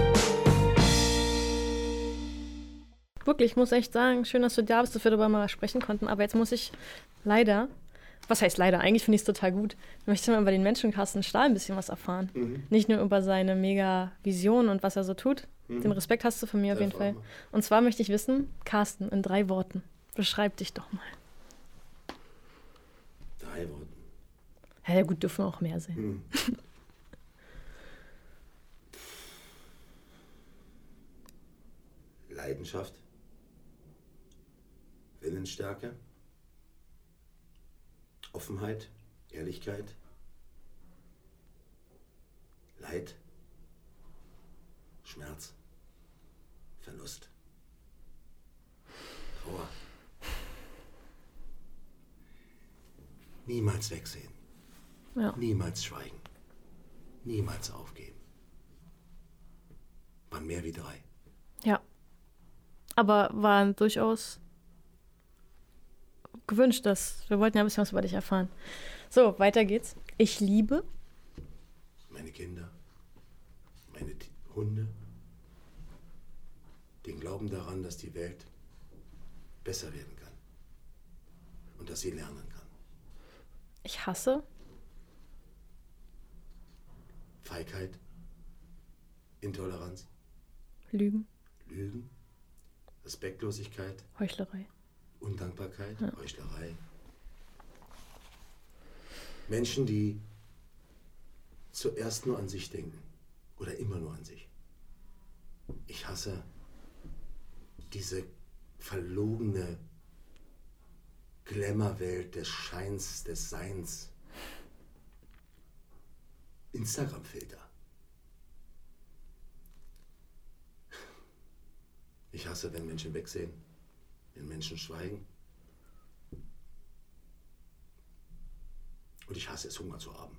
Speaker 1: Wirklich, ich muss echt sagen, schön, dass du da bist, dass wir darüber mal sprechen konnten, aber jetzt muss ich leider... Was heißt leider? Eigentlich finde ich es total gut. Ich möchte mal über den Menschen Carsten Stahl ein bisschen was erfahren. Mhm. Nicht nur über seine mega Vision und was er so tut. Mhm. Den Respekt hast du von mir auf jeden Fall. Und zwar möchte ich wissen, Carsten, in drei Worten. Beschreib dich doch mal.
Speaker 2: Drei Worten?
Speaker 1: Ja, gut, dürfen auch mehr sein. Mhm.
Speaker 2: Leidenschaft. Willensstärke. Offenheit, Ehrlichkeit, Leid, Schmerz, Verlust, Trauer. Niemals wegsehen, ja. Niemals schweigen, niemals aufgeben. Waren mehr wie drei.
Speaker 1: Ja, aber waren durchaus... gewünscht, dass wir wollten ja ein bisschen was über dich erfahren. So, weiter geht's. Ich liebe
Speaker 2: meine Kinder, meine T- Hunde, den Glauben daran, dass die Welt besser werden kann und dass sie lernen kann.
Speaker 1: Ich hasse
Speaker 2: Feigheit, Intoleranz,
Speaker 1: Lügen,
Speaker 2: Lügen, Respektlosigkeit,
Speaker 1: Heuchlerei.
Speaker 2: Undankbarkeit, ja. Heuchlerei. Menschen, die zuerst nur an sich denken. Oder immer nur an sich. Ich hasse diese verlogene Glamour-Welt des Scheins, des Seins. Instagram-Filter. Ich hasse, wenn Menschen wegsehen, wenn Menschen schweigen. Und ich hasse es, Hunger zu haben.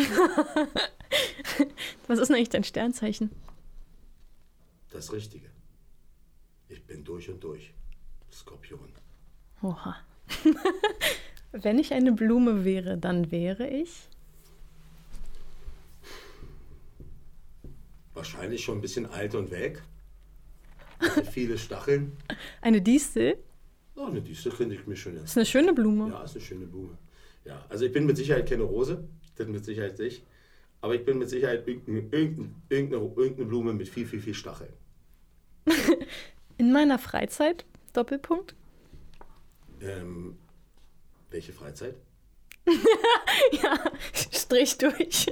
Speaker 1: Was ist denn eigentlich dein Sternzeichen?
Speaker 2: Das Richtige. Ich bin durch und durch Skorpion.
Speaker 1: Oha. Wenn ich eine Blume wäre, dann wäre ich?
Speaker 2: Wahrscheinlich schon ein bisschen alt und welk. Hatte viele Stacheln.
Speaker 1: Eine Distel?
Speaker 2: Oh, eine Distel finde ich mir schon.
Speaker 1: Das ist eine schöne Blume.
Speaker 2: Ja, ist eine schöne Blume. Ja, also ich bin mit Sicherheit keine Rose, das mit Sicherheit nicht. Aber ich bin mit Sicherheit irgendeine, irgendeine, irgendeine Blume mit viel, viel, viel Stacheln.
Speaker 1: In meiner Freizeit? Doppelpunkt?
Speaker 2: Ähm, welche Freizeit?
Speaker 1: Ja, Strich durch.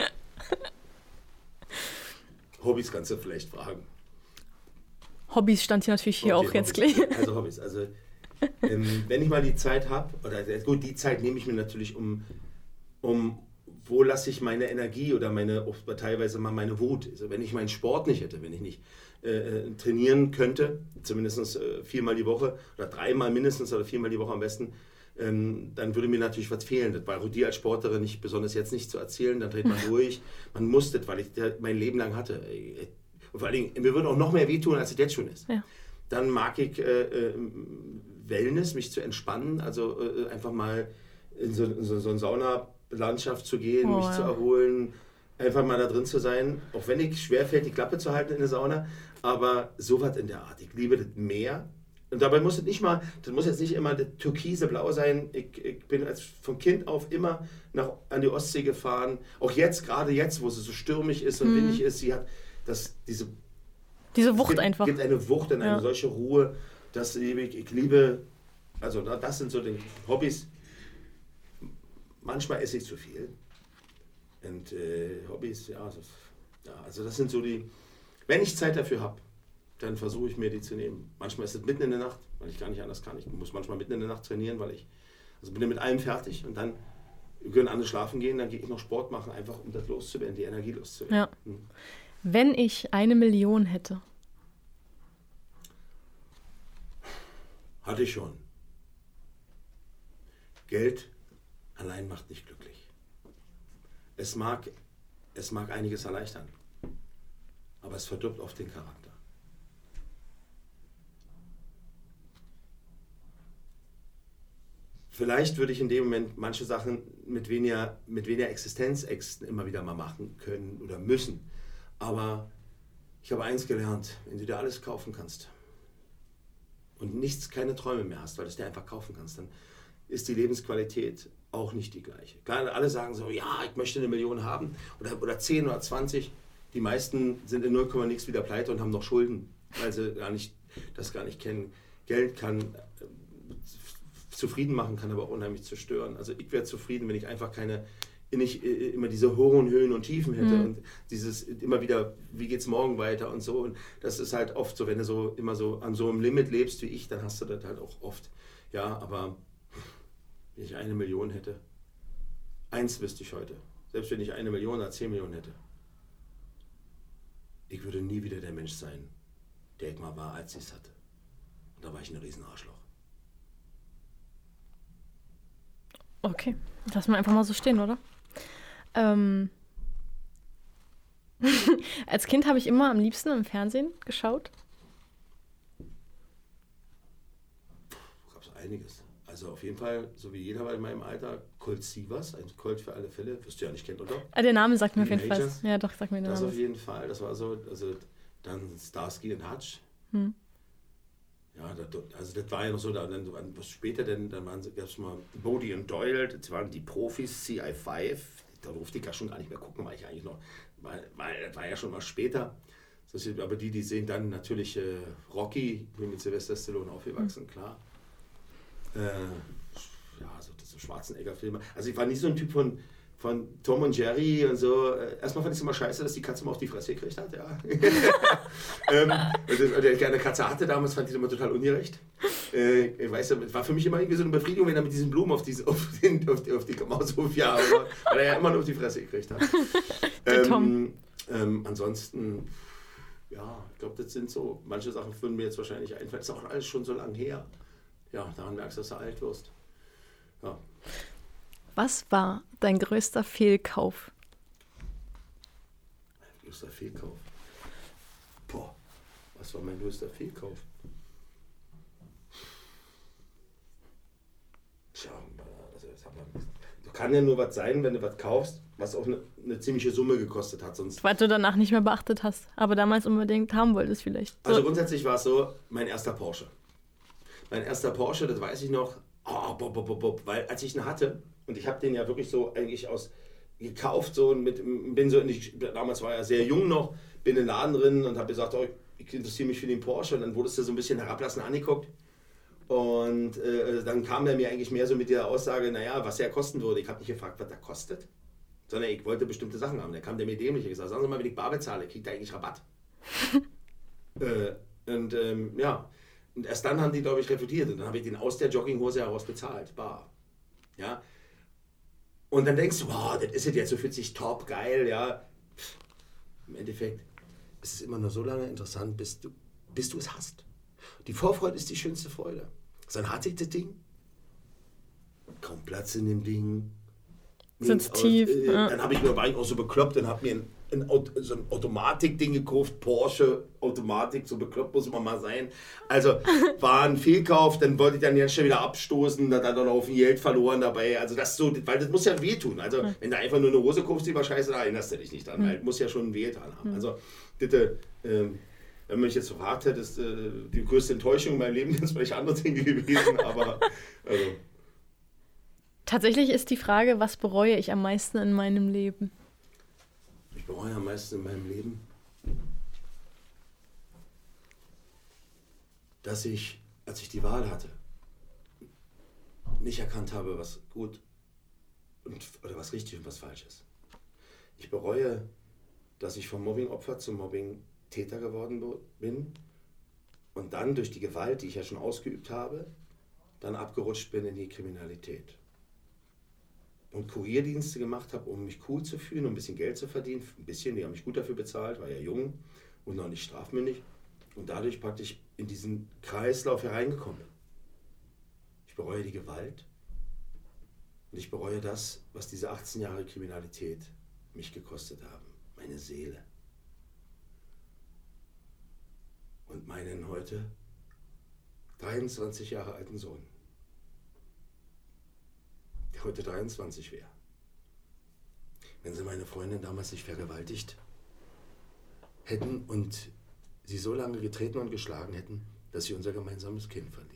Speaker 2: Hobbys kannst du vielleicht fragen.
Speaker 1: Hobbys stand hier natürlich hier
Speaker 2: okay,
Speaker 1: auch jetzt
Speaker 2: Hobbys.
Speaker 1: gleich.
Speaker 2: Also Hobbys, also ähm, wenn ich mal die Zeit habe, oder gut, die Zeit nehme ich mir natürlich um, um wo lasse ich meine Energie oder meine, auch teilweise mal meine Wut. Also wenn ich meinen Sport nicht hätte, wenn ich nicht äh, trainieren könnte, zumindest äh, viermal die Woche oder dreimal mindestens oder viermal die Woche am besten, ähm, dann würde mir natürlich was fehlen. Das war dir als Sportlerin nicht besonders jetzt nicht zu erzählen, dann dreht man durch. Man muss das, weil ich das mein Leben lang hatte. Und vor allen Dingen, mir würde auch noch mehr wehtun, als es jetzt schon ist.
Speaker 1: Ja.
Speaker 2: Dann mag ich äh, äh, Wellness, mich zu entspannen, also äh, einfach mal in so, in so, so eine Saunalandschaft zu gehen,
Speaker 1: oh,
Speaker 2: mich
Speaker 1: ja.
Speaker 2: zu erholen, einfach mal da drin zu sein, auch wenn ich schwerfällt, die Klappe zu halten in der Sauna, aber sowas in der Art. Ich liebe das Meer. Und dabei muss es nicht mal, das muss jetzt nicht immer das türkise Blau sein. Ich, ich bin als von Kind auf immer nach, an die Ostsee gefahren. Auch jetzt, gerade jetzt, wo es so stürmig ist und mhm. windig ist, sie hat das, diese,
Speaker 1: diese Wucht
Speaker 2: gibt,
Speaker 1: einfach.
Speaker 2: gibt eine Wucht und eine ja. solche Ruhe, das liebe ich. Ich liebe, also das sind so die Hobbys. Manchmal esse ich zu viel. Und äh, Hobbys, ja, so, ja, also das sind so die, wenn ich Zeit dafür habe, dann versuche ich mir die zu nehmen. Manchmal ist es mitten in der Nacht, weil ich gar nicht anders kann. Ich muss manchmal mitten in der Nacht trainieren, weil ich, also bin ich mit allem fertig und dann können andere schlafen gehen, dann gehe ich noch Sport machen, einfach um das loszuwerden, die Energie loszuwerden.
Speaker 1: Ja.
Speaker 2: Hm.
Speaker 1: Wenn ich eine Million hätte.
Speaker 2: Hatte ich schon. Geld allein macht nicht glücklich. Es mag, es mag einiges erleichtern, aber es verdirbt oft den Charakter. Vielleicht würde ich in dem Moment manche Sachen mit weniger, mit weniger Existenzängsten immer wieder mal machen können oder müssen. Aber ich habe eins gelernt, wenn du dir alles kaufen kannst und nichts, keine Träume mehr hast, weil du es dir einfach kaufen kannst, dann ist die Lebensqualität auch nicht die gleiche. Klar, alle sagen so, ja, ich möchte eine Million haben oder, oder zehn oder zwanzig. Die meisten sind in null Komma nix wieder pleite und haben noch Schulden, weil sie gar nicht, das gar nicht kennen. Geld kann äh, zufrieden machen, kann aber auch unheimlich zerstören. Also ich wäre zufrieden, wenn ich einfach keine, nicht äh, immer diese hohen Höhen und Tiefen hätte mhm. und dieses immer wieder, wie geht's morgen weiter und so. Und das ist halt oft so, wenn du so immer so an so einem Limit lebst wie ich, dann hast du das halt auch oft. Ja, aber wenn ich eine Million hätte, eins wüsste ich heute, selbst wenn ich eine Million oder zehn Millionen hätte, ich würde nie wieder der Mensch sein, der ich mal war, als ich es hatte. Und da war ich ein Riesenarschloch.
Speaker 1: Okay, lassen wir einfach mal so stehen, oder? Ähm Als Kind habe ich immer am liebsten im Fernsehen geschaut.
Speaker 2: Gab es einiges. Also auf jeden Fall, so wie jeder in meinem Alter, Colt Sievers, ein Colt für alle Fälle, wirst du ja nicht kennen, oder?
Speaker 1: Ah, der Name sagt mir auf
Speaker 2: Die
Speaker 1: jeden Fall.
Speaker 2: Majors.
Speaker 1: Ja, doch, sag mir den
Speaker 2: Das
Speaker 1: Namen.
Speaker 2: auf jeden Fall, das war so, also dann Starsky und Hutch.
Speaker 1: Hm.
Speaker 2: Ja, das, also das war ja noch so, dann was später, denn dann gab es mal Bodie und Doyle, das waren die Profis, C I fünf, da durfte ich ja schon gar nicht mehr gucken, weil ich eigentlich noch, weil, weil das war ja schon mal später. Das sind, aber die, die sehen dann natürlich äh, Rocky, ich bin mit Sylvester Stallone aufgewachsen, mhm. klar. Äh, ja, so, das so Schwarzenegger-Filme. Also ich war nie so ein Typ von, von Tom und Jerry und so. Erstmal fand ich es immer scheiße, dass die Katze mal auf die Fresse gekriegt hat. Ja. ähm, und der kleine Katze hatte damals, fand ich immer total ungerecht. Äh, ich weiß, es war für mich immer irgendwie so eine Befriedigung, wenn er mit diesen Blumen auf, diese, auf, den, auf, die, auf die Maushof, ja, weil er ja immer nur auf die Fresse gekriegt hat.
Speaker 1: Der
Speaker 2: ähm,
Speaker 1: Tom.
Speaker 2: Ähm, ansonsten, ja, ich glaube, das sind so, manche Sachen würden mir jetzt wahrscheinlich einfallen. Das ist auch alles schon so lang her. Ja, daran merkst du, dass du alt wirst. Ja.
Speaker 1: Was war dein größter Fehlkauf?
Speaker 2: Mein größter Fehlkauf? Boah, was war mein größter Fehlkauf? Tja, das, das hat man, das kann ja nur was sein, wenn du was kaufst, was auch eine, eine ziemliche Summe gekostet hat. Sonst
Speaker 1: Weil du danach nicht mehr beachtet hast, aber damals unbedingt haben wolltest vielleicht. So.
Speaker 2: Also grundsätzlich war es so, mein erster Porsche. Mein erster Porsche, das weiß ich noch, oh, bob, bob, bob, weil als ich ihn hatte, und ich habe den ja wirklich so eigentlich aus gekauft, so mit, bin so in die, damals war er sehr jung noch, bin in den Laden drin und habe gesagt, oh, ich interessiere mich für den Porsche, und dann wurdest du so ein bisschen herablassend angeguckt. Und äh, dann kam er mir eigentlich mehr so mit der Aussage, naja, was er kosten würde. Ich habe nicht gefragt, was der kostet, sondern ich wollte bestimmte Sachen haben. Da kam der mir dämlich und gesagt, sagen Sie mal, wenn ich bar bezahle, kriegt er eigentlich Rabatt. äh, und ähm, ja, und erst dann haben die, glaube ich, reflektiert. Und dann habe ich den aus der Jogginghose heraus bezahlt, bar. Ja. Und dann denkst du, wow, das ist es jetzt, so fühlt sich top, geil, ja. Pff, im Endeffekt ist es immer nur so lange interessant, bis du, bis du es hast. Die Vorfreude ist die schönste Freude. Dann hatte ich das Ding, kaum Platz in dem Ding.
Speaker 1: Sitzt tief.
Speaker 2: Äh,
Speaker 1: ja.
Speaker 2: Dann habe ich mir, war ich auch so bekloppt, dann habe mir ein, ein, so ein Automatik-Ding gekauft, Porsche Automatik, so bekloppt muss man mal sein. Also war ein Fehlkauf, dann wollte ich dann ganz schnell wieder abstoßen, dann hat er noch auf Geld verloren dabei. Also das so, weil das muss ja wehtun. Also mhm. wenn du einfach nur eine Hose kaufst, die war scheiße, da erinnerst du dich nicht dran, mhm. weil das muss ja schon weh dran haben. Mhm. Also bitte, ähm, wenn man mich jetzt gefragt hätte, ist äh, die größte Enttäuschung in meinem Leben jetzt vielleicht andere Dinge gewesen, aber also.
Speaker 1: Tatsächlich ist die Frage, was bereue ich am meisten in meinem Leben?
Speaker 2: Ich bereue am meisten in meinem Leben, dass ich, als ich die Wahl hatte, nicht erkannt habe, was gut und, oder was richtig und was falsch ist. Ich bereue, dass ich vom Mobbing-Opfer zum Mobbing-Täter geworden bin und dann durch die Gewalt, die ich ja schon ausgeübt habe, dann abgerutscht bin in die Kriminalität. Und Kurierdienste gemacht habe, um mich cool zu fühlen, um ein bisschen Geld zu verdienen. Ein bisschen, die haben mich gut dafür bezahlt, war ja jung und noch nicht strafmündig. Und dadurch praktisch in diesen Kreislauf hereingekommen bin. Ich bereue die Gewalt und ich bereue das, was diese achtzehn Jahre Kriminalität mich gekostet haben. Meine Seele. Und meinen heute dreiundzwanzig Jahre alten Sohn, der heute dreiundzwanzig wäre. Wenn sie meine Freundin damals nicht vergewaltigt hätten und sie so lange getreten und geschlagen hätten, dass sie unser gemeinsames Kind verliert.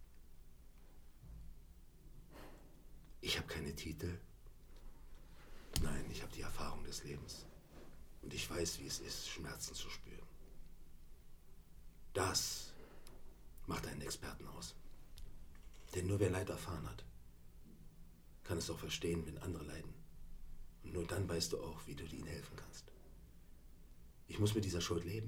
Speaker 2: Ich habe keine Titel. Nein, ich habe die Erfahrung des Lebens. Und ich weiß, wie es ist, Schmerzen zu spüren. Das macht einen Experten aus. Denn nur wer Leid erfahren hat, kann es auch verstehen, wenn andere leiden. Und nur dann weißt du auch, wie du ihnen helfen kannst. Ich muss mit dieser Schuld leben.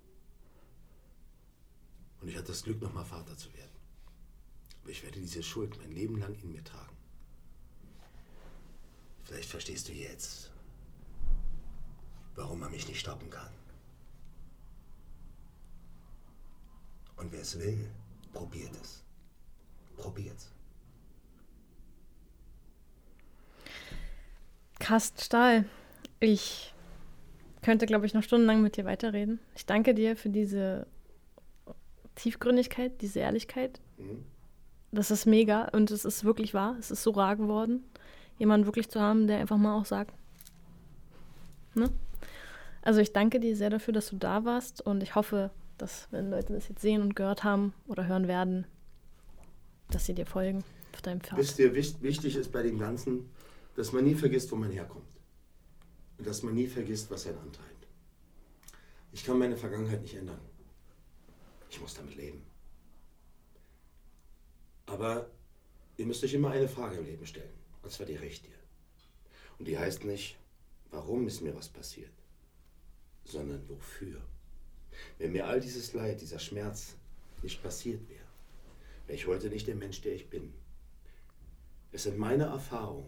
Speaker 2: Und ich hatte das Glück, nochmal Vater zu werden. Aber ich werde diese Schuld mein Leben lang in mir tragen. Vielleicht verstehst du jetzt, warum man mich nicht stoppen kann. Und wer es will, probiert es. Probiert's.
Speaker 1: Carsten Stahl, ich könnte, glaube ich, noch stundenlang mit dir weiterreden. Ich danke dir für diese Tiefgründigkeit, diese Ehrlichkeit. Mhm. Das ist mega und es ist wirklich wahr. Es ist so rar geworden, jemanden wirklich zu haben, der einfach mal auch sagt. Ne? Also ich danke dir sehr dafür, dass du da warst und ich hoffe, dass, wenn Leute das jetzt sehen und gehört haben oder hören werden, dass sie dir folgen auf deinem Pfad.
Speaker 2: Wisst ihr, wichtig ist bei dem Ganzen, dass man nie vergisst, wo man herkommt. Und dass man nie vergisst, was einen antreibt. Ich kann meine Vergangenheit nicht ändern. Ich muss damit leben. Aber ihr müsst euch immer eine Frage im Leben stellen. Und zwar die richtige. Und die heißt nicht, warum ist mir was passiert, sondern wofür. Wenn mir all dieses Leid, dieser Schmerz nicht passiert wäre, wäre ich heute nicht der Mensch, der ich bin. Es sind meine Erfahrungen,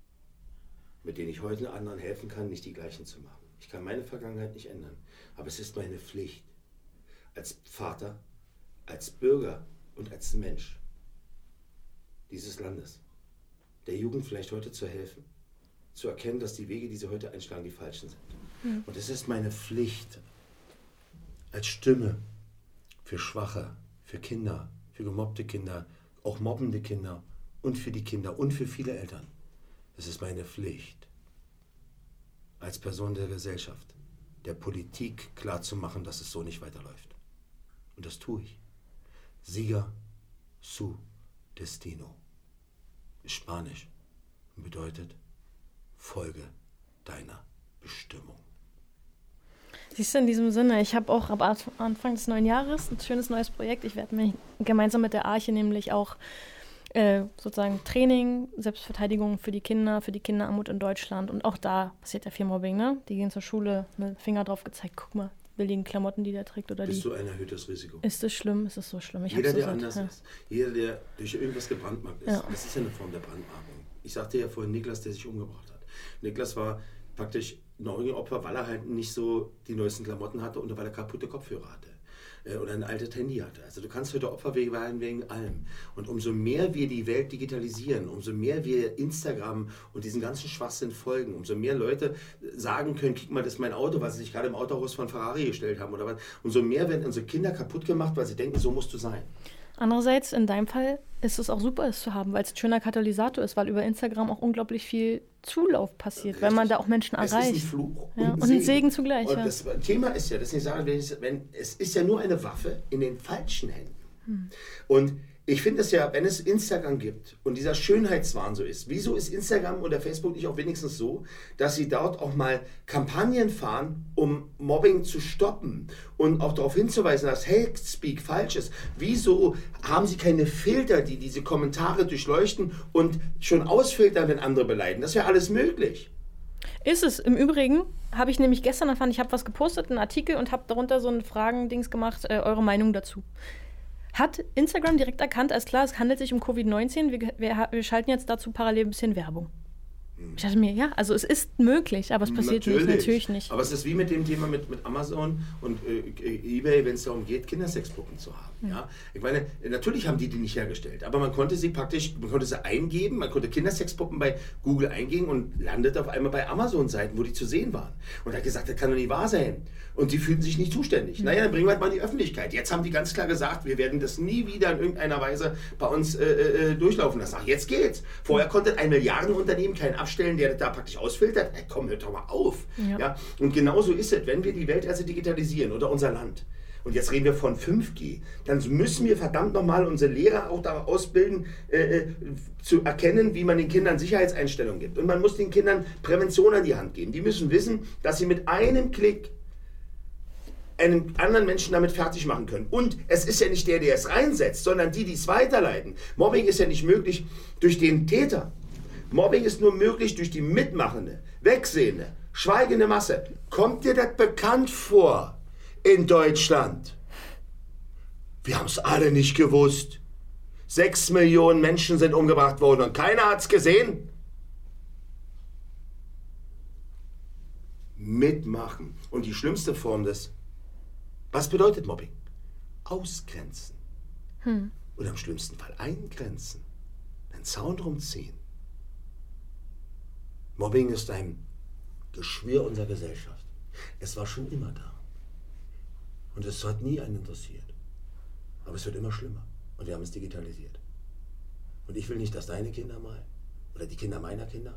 Speaker 2: mit denen ich heute anderen helfen kann, nicht die gleichen zu machen. Ich kann meine Vergangenheit nicht ändern, aber es ist meine Pflicht, als Vater, als Bürger und als Mensch dieses Landes, der Jugend vielleicht heute zu helfen, zu erkennen, dass die Wege, die sie heute einschlagen, die falschen sind. Mhm. Und es ist meine Pflicht, als Stimme für Schwache, für Kinder, für gemobbte Kinder, auch mobbende Kinder und für die Kinder und für viele Eltern. Es ist meine Pflicht, als Person der Gesellschaft, der Politik klarzumachen, dass es so nicht weiterläuft. Und das tue ich. Siga su destino ist Spanisch und bedeutet Folge deiner Bestimmung.
Speaker 1: Siehst du, in diesem Sinne, ich habe auch ab Anfang des neuen Jahres ein schönes neues Projekt. Ich werde mich gemeinsam mit der Arche nämlich auch äh, sozusagen Training, Selbstverteidigung für die Kinder, für die Kinderarmut in Deutschland. Und auch da passiert ja viel Mobbing, ne? Die gehen zur Schule, mit dem Finger drauf gezeigt, guck mal, die billigen Klamotten, die der trägt. Oder
Speaker 2: Bist
Speaker 1: die.
Speaker 2: du ein erhöhtes Risiko?
Speaker 1: Ist es schlimm? Ist es so schlimm? Ich
Speaker 2: jeder,
Speaker 1: so
Speaker 2: der
Speaker 1: satt,
Speaker 2: anders
Speaker 1: ja.
Speaker 2: ist, jeder, der durch irgendwas gebrandmarkt ist,
Speaker 1: Ja.
Speaker 2: das ist ja eine Form der Brandmarkung. Ich sagte ja vorhin Niklas, der sich umgebracht hat. Niklas war praktisch ein Opfer, weil er halt nicht so die neuesten Klamotten hatte und weil er kaputte Kopfhörer hatte äh, oder ein altes Handy hatte. Also du kannst heute Opfer werden wegen allem. Und umso mehr wir die Welt digitalisieren, umso mehr wir Instagram und diesen ganzen Schwachsinn folgen, umso mehr Leute sagen können, guck mal, das ist mein Auto, was sie sich gerade im Autohaus von Ferrari gestellt haben oder was. Umso mehr werden unsere Kinder kaputt gemacht, weil sie denken, so musst du sein.
Speaker 1: Andererseits, in deinem Fall ist es auch super, es zu haben, weil es ein schöner Katalysator ist, weil über Instagram auch unglaublich viel Zulauf passiert,
Speaker 2: Richtig.
Speaker 1: weil man da auch Menschen
Speaker 2: es
Speaker 1: erreicht.
Speaker 2: Es ist ein Fluch
Speaker 1: ja.
Speaker 2: und,
Speaker 1: und
Speaker 2: ein Segen.
Speaker 1: ein Segen zugleich.
Speaker 2: Und
Speaker 1: ja.
Speaker 2: das Thema ist ja, dass ich sage, wenn es, wenn, es ist ja nur eine Waffe in den falschen Händen. Hm. Und ich finde es ja, wenn es Instagram gibt und dieser Schönheitswahn so ist, wieso ist Instagram oder Facebook nicht auch wenigstens so, dass sie dort auch mal Kampagnen fahren, um Mobbing zu stoppen und auch darauf hinzuweisen, dass Hate Speak falsch ist. Wieso haben sie keine Filter, die diese Kommentare durchleuchten und schon ausfiltern, wenn andere beleidigen? Das wäre alles möglich.
Speaker 1: Ist es. Im Übrigen habe ich nämlich gestern erfahren, ich habe was gepostet, einen Artikel und habe darunter so ein Fragendings gemacht, äh, eure Meinung dazu. Hat Instagram direkt erkannt, als klar, es handelt sich um Covid neunzehn, wir, wir, wir schalten jetzt dazu parallel ein bisschen Werbung. Ich dachte mir, ja, also es ist möglich, aber es passiert
Speaker 2: natürlich.
Speaker 1: nicht, natürlich nicht.
Speaker 2: Aber es ist wie mit dem Thema mit, mit Amazon und äh, eBay, wenn es darum geht, Kindersexpuppen zu haben. Mhm. Ja? Ich meine, natürlich haben die die nicht hergestellt, aber man konnte sie praktisch, man konnte sie eingeben, man konnte Kindersexpuppen bei Google eingeben und landete auf einmal bei Amazon-Seiten, wo die zu sehen waren. Und er hat gesagt, das kann doch nicht wahr sein. Und die fühlten sich nicht zuständig. Mhm. Naja, dann bringen wir halt mal in die Öffentlichkeit. Jetzt haben die ganz klar gesagt, wir werden das nie wieder in irgendeiner Weise bei uns äh, äh, durchlaufen lassen. Ach, jetzt geht's. Vorher konnte ein Milliardenunternehmen keinen abstellen, der das da praktisch ausfiltert. Hey, komm, hört doch mal auf. Ja. Ja? Und genauso ist es, wenn wir die Welt also digitalisieren oder unser Land. Und jetzt reden wir von fünf G. Dann müssen wir verdammt nochmal unsere Lehrer auch da ausbilden, äh, zu erkennen, wie man den Kindern Sicherheitseinstellungen gibt. Und man muss den Kindern Prävention an die Hand geben. Die müssen wissen, dass sie mit einem Klick einen anderen Menschen damit fertig machen können. Und es ist ja nicht der, der es reinsetzt, sondern die, die es weiterleiten. Mobbing ist ja nicht möglich durch den Täter. Mobbing ist nur möglich durch die mitmachende, wegsehende, schweigende Masse. Kommt dir das bekannt vor in Deutschland? Wir haben es alle nicht gewusst. Sechs Millionen Menschen sind umgebracht worden und keiner hat es gesehen. Mitmachen. Und die schlimmste Form des Was bedeutet Mobbing? Ausgrenzen. Hm. Oder im schlimmsten Fall eingrenzen. Einen Zaun rumziehen. Mobbing ist ein Geschwür unserer Gesellschaft. Es war schon immer da. Und es hat nie einen interessiert. Aber es wird immer schlimmer. Und wir haben es digitalisiert. Und ich will nicht, dass deine Kinder mal, oder die Kinder meiner Kinder,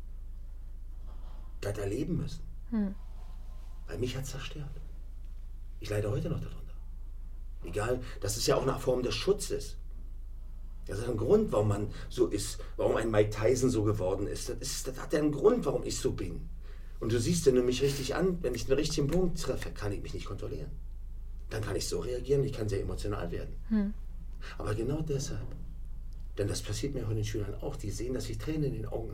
Speaker 2: das erleben müssen. Hm. Weil mich hat es zerstört. Ich leide heute noch darunter. Egal, das ist ja auch eine Form des Schutzes. Das ist ein Grund, warum man so ist, warum ein Mike Tyson so geworden ist. Das, ist, das hat ja einen Grund, warum ich so bin. Und du siehst, wenn du mich richtig an, wenn ich den richtigen Punkt treffe, kann ich mich nicht kontrollieren. Dann kann ich so reagieren, ich kann sehr emotional werden. Hm. Aber genau deshalb, denn das passiert mir auch den Schülern auch, die sehen, dass ich Tränen in den Augen habe.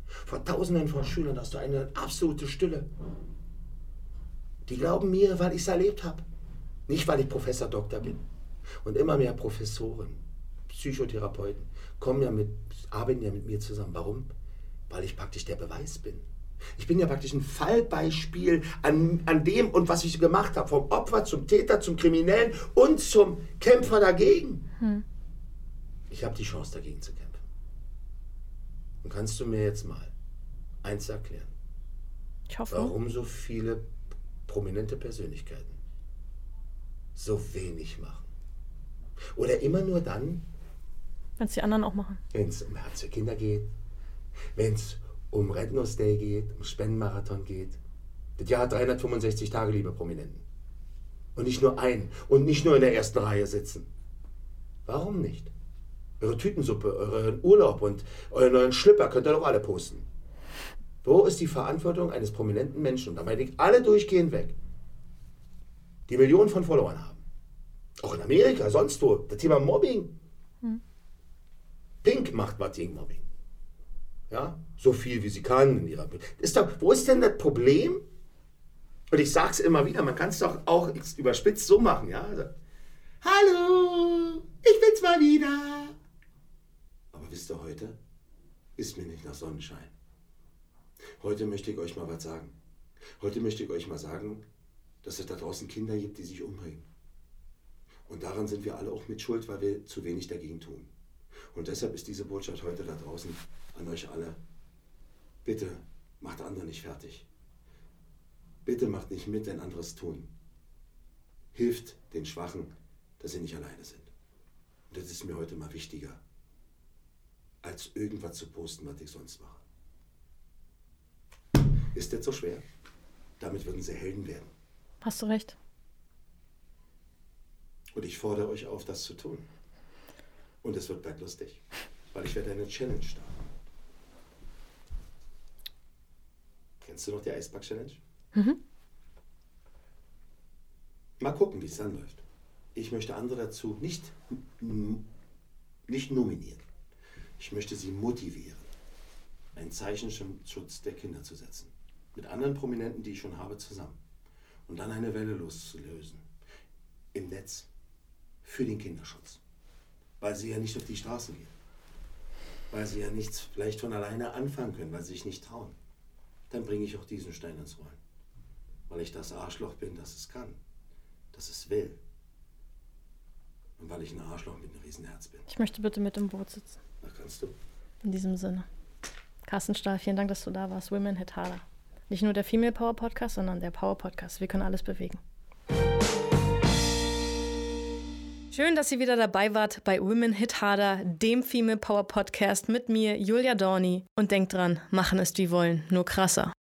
Speaker 2: Vor Tausenden von Schülern hast du eine absolute Stille. Die glauben mir, weil ich es erlebt habe. Nicht, weil ich Professor Doktor bin. Und immer mehr Professoren, Psychotherapeuten kommen ja mit, arbeiten ja mit mir zusammen. Warum? Weil ich praktisch der Beweis bin. Ich bin ja praktisch ein Fallbeispiel an, an dem und was ich gemacht habe. Vom Opfer zum Täter, zum Kriminellen und zum Kämpfer dagegen. Hm. Ich habe die Chance, dagegen zu kämpfen. Und kannst du mir jetzt mal eins erklären?
Speaker 1: Ich hoffe.
Speaker 2: Warum so viele prominente Persönlichkeiten so wenig machen? Oder immer nur dann,
Speaker 1: wenn es die anderen auch machen.
Speaker 2: Wenn es um Herz für Kinder geht, wenn es um Red Nose Day geht, um Spendenmarathon geht. Das Jahr hat dreihundertfünfundsechzig Tage, liebe Prominenten. Und nicht nur ein und nicht nur in der ersten Reihe sitzen. Warum nicht? Eure Tütensuppe, euren Urlaub und euren neuen Schlüpper könnt ihr doch alle posten. Wo ist die Verantwortung eines prominenten Menschen? Und da meine ich alle durchgehend weg, die Millionen von Followern haben. Auch in Amerika, sonst wo. Das Thema Mobbing. Hm. Pink macht was gegen Mobbing. Ja, so viel wie sie kann in ihrer. Ist doch, wo ist denn das Problem? Und ich sag's immer wieder, man kann es doch auch überspitzt so machen, ja? Also, hallo, ich bin's mal wieder. Aber wisst ihr, heute ist mir nicht nach Sonnenschein. Heute möchte ich euch mal was sagen. Heute möchte ich euch mal sagen, dass es da draußen Kinder gibt, die sich umbringen. Und daran sind wir alle auch mit schuld, weil wir zu wenig dagegen tun. Und deshalb ist diese Botschaft heute da draußen an euch alle. Bitte macht andere nicht fertig. Bitte macht nicht mit, wenn andere es tun. Hilft den Schwachen, dass sie nicht alleine sind. Und das ist mir heute mal wichtiger, als irgendwas zu posten, was ich sonst mache. Ist das so schwer? Damit würden sie Helden werden.
Speaker 1: Hast du recht.
Speaker 2: Und ich fordere euch auf, das zu tun. Und es wird bald lustig, weil ich werde eine Challenge starten. Kennst du noch die Eispack-Challenge? Mhm. Mal gucken, wie es dann läuft. Ich möchte andere dazu nicht, nicht nominieren. Ich möchte sie motivieren, einen Zeichenschutz der Kinder zu setzen. Mit anderen Prominenten, die ich schon habe, zusammen. Und dann eine Welle loszulösen. Im Netz. Für den Kinderschutz. Weil sie ja nicht auf die Straßen gehen. Weil sie ja nichts vielleicht von alleine anfangen können, weil sie sich nicht trauen. Dann bringe ich auch diesen Stein ins Rollen. Weil ich das Arschloch bin, das es kann. Das es will. Und weil ich ein Arschloch mit einem Riesenherz bin.
Speaker 1: Ich möchte bitte mit im Boot sitzen.
Speaker 2: Da kannst du.
Speaker 1: In diesem Sinne. Carsten Stahl, vielen Dank, dass du da warst. Women Hit Harder. Nicht nur der Female Power Podcast, sondern der Power Podcast. Wir können alles bewegen. Schön, dass ihr wieder dabei wart bei Women Hit Harder, dem Female Power Podcast mit mir, Julia Dorni. Und denkt dran, machen ist wie wollen, nur krasser.